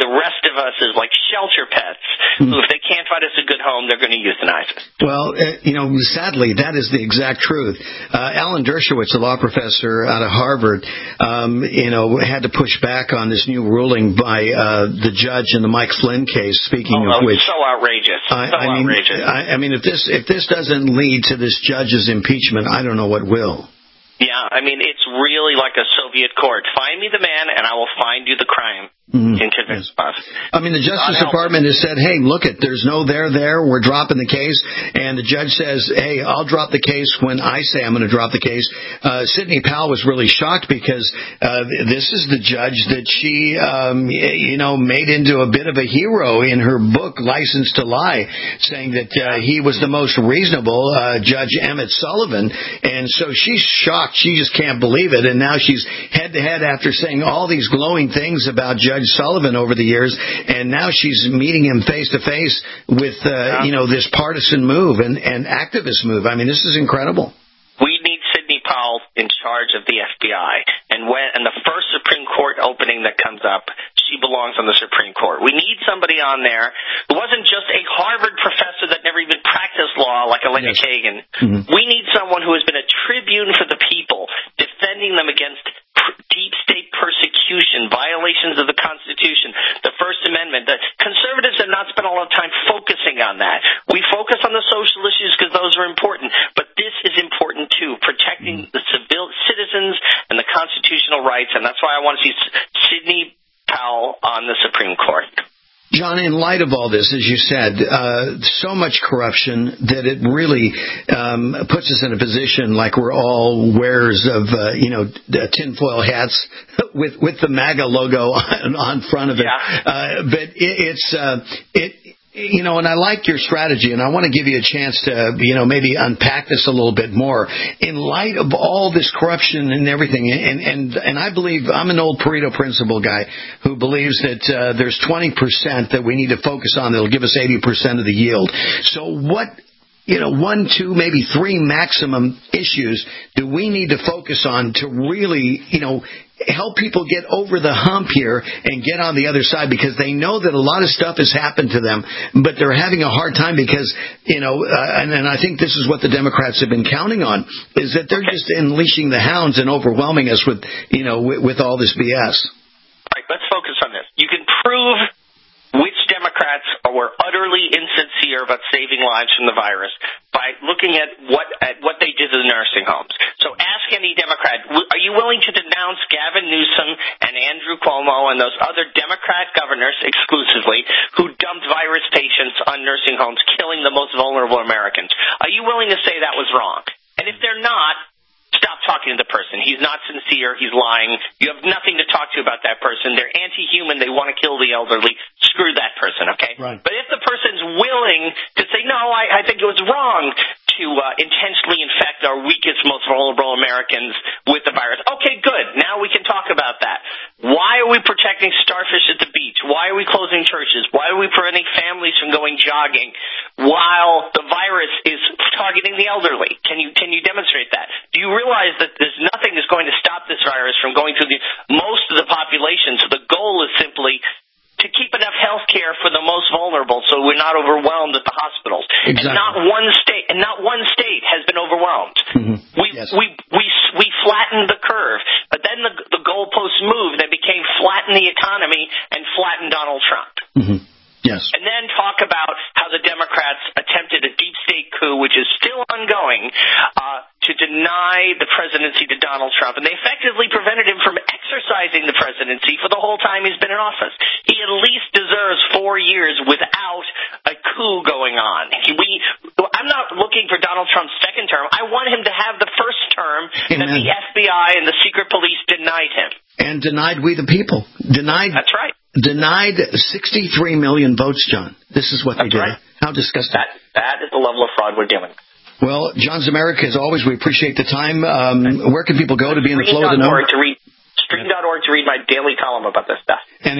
the rest of us as like shelter pets, who if they can't find us a good home, they're going to euthanize us. Well, uh, you know, sadly, that is the exact truth. Uh, Alan Dershowitz, a law professor out of Harvard, um, you know, had to push back on this new ruling by uh, the judge in the Mike Flynn case. Speaking oh, of which, so outrageous, I, so I mean, outrageous. I, I mean, if this if this doesn't lead to this judge's impeachment, I don't know what will. Yeah, I mean, it's really like a Soviet court. Find me the man, and I will find you the crime. Mm-hmm. And convince us. I mean, the Justice Department has said, hey, look, it, there's no there there. We're dropping the case. And the judge says, hey, I'll drop the case when I say I'm going to drop the case. Uh, Sidney Powell was really shocked because uh, this is the judge that she, um, you know, made into a bit of a hero in her book, License to Lie, saying that uh, he was the most reasonable, uh, Judge Emmett Sullivan. And so she's shocked. She just can't believe it. And now she's head-to-head after saying all these glowing things about Judge Sullivan over the years, and now she's meeting him face to face with, uh, yeah. you know, this partisan move and, and activist move. I mean, this is incredible. We need Sidney Powell in charge of the F B I, and when and the first Supreme Court opening that comes up, she belongs on the Supreme Court. We need somebody on there who wasn't just a Harvard professor that never even practiced law like Elena yes. Kagan. Mm-hmm. We need someone who has been a tribune for the people, defending them against deep state persecution, violations of the Constitution, the First Amendment. The conservatives have not spent a lot of time focusing on that. We focus on the social issues because those are important, but this is important too, protecting the civil citizens and the constitutional rights, and that's why I want to see Sidney Powell on the Supreme Court. John, in light of all this, as you said, uh, so much corruption that it really um, puts us in a position like we're all wearers of, uh, you know, tinfoil hats with with the MAGA logo on, on front of it. Yeah. Uh, but it, it's uh, it. You know, and I like your strategy, and I want to give you a chance to, you know, maybe unpack this a little bit more. In light of all this corruption and everything, and and, and I believe, I'm an old Pareto Principle guy who believes that uh, there's twenty percent that we need to focus on that will give us eighty percent of the yield. So what, you know, one, two, maybe three maximum issues do we need to focus on to really, you know, help people get over the hump here and get on the other side, because they know that a lot of stuff has happened to them, but they're having a hard time because, you know, uh, and, and I think this is what the Democrats have been counting on, is that they're okay. just unleashing the hounds and overwhelming us with, you know, with, with all this B S. All right, let's focus on this. You can prove which Democrats were utterly insincere about saving lives from the virus by looking at what at what they did to the nursing homes. So ask any Democrat, are you willing to denounce Gavin Newsom and Andrew Cuomo and those other Democrat governors exclusively who dumped virus patients on nursing homes, killing the most vulnerable Americans? Are you willing to say that was wrong? And if they're not, stop talking to the person. He's not sincere. He's lying. You have nothing to talk to about that person. They're anti-human. They want to kill the elderly. Screw that person, okay? Right. But if the person's willing to say, no, I, I think it was wrong to uh, intentionally infect our weakest, most vulnerable Americans with the virus, okay, good. Now we can talk about that. Why are we protecting starfish at the beach? Why are we closing churches? Why are we preventing families from going jogging while the virus is targeting the elderly? Can you can you demonstrate that? Do you realize that there's nothing that's going to stop this virus from going through the most of the population? So the goal is simply to keep enough health care for the most vulnerable so we're not overwhelmed at the hospitals. Exactly. And not one state and not one state has been overwhelmed. Mm-hmm. We yes. we we we flattened the curve. But then the the goalposts moved. They became flatten the economy and flatten Donald Trump. Mm-hmm. Yes. And then talk about how the Democrats attempted a deep state coup, which is still ongoing, uh, to deny the presidency to Donald Trump. And they effectively prevented him from exercising the presidency for the whole time he's been in office. He at least deserves four years without a coup going on. He, we, I'm not looking for Donald Trump's second term. I want him to have the first term Amen. That the F B I and the secret police denied him. And denied we the people. Denied. That's right. Denied sixty-three million votes, John. This is what That's they did. Right. How disgusting. That, that is the level of fraud we're dealing with. Well, John Zemerick, as always, we appreciate the time. Um, where can people go to be in the flow of the know? To read, stream dot org to read my daily column about this stuff. And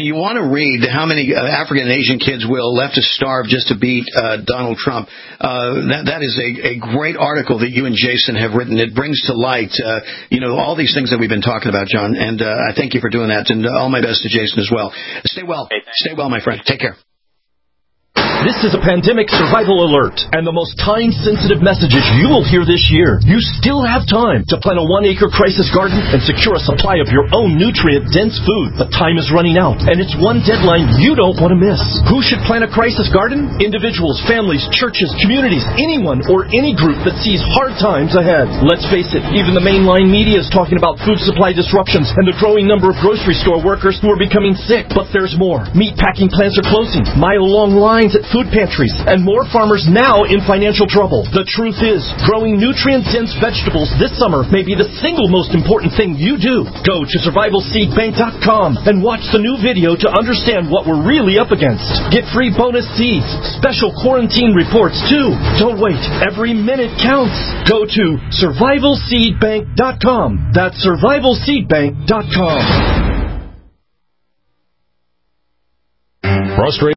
you want to read how many uh, African and Asian kids will left to starve just to beat uh, Donald Trump. Uh, that, that is a, a great article that you and Jason have written. It brings to light, uh, you know, all these things that we've been talking about, John. And uh, I thank you for doing that. And all my best to Jason as well. Stay well. Stay well, my friend. Take care. This is a pandemic survival alert and the most time-sensitive messages you will hear this year. You still have time to plant a one-acre crisis garden and secure a supply of your own nutrient-dense food. But time is running out, and it's one deadline you don't want to miss. Who should plant a crisis garden? Individuals, families, churches, communities, anyone or any group that sees hard times ahead. Let's face it, even the mainline media is talking about food supply disruptions and the growing number of grocery store workers who are becoming sick. But there's more. Meatpacking plants are closing, mile-long lines at food pantries, and more farmers now in financial trouble. The truth is, growing nutrient-dense vegetables this summer may be the single most important thing you do. Go to survival seed bank dot com and watch the new video to understand what we're really up against. Get free bonus seeds, special quarantine reports too. Don't wait. Every minute counts. Go to survival seed bank dot com. That's survival seed bank dot com. Frustrated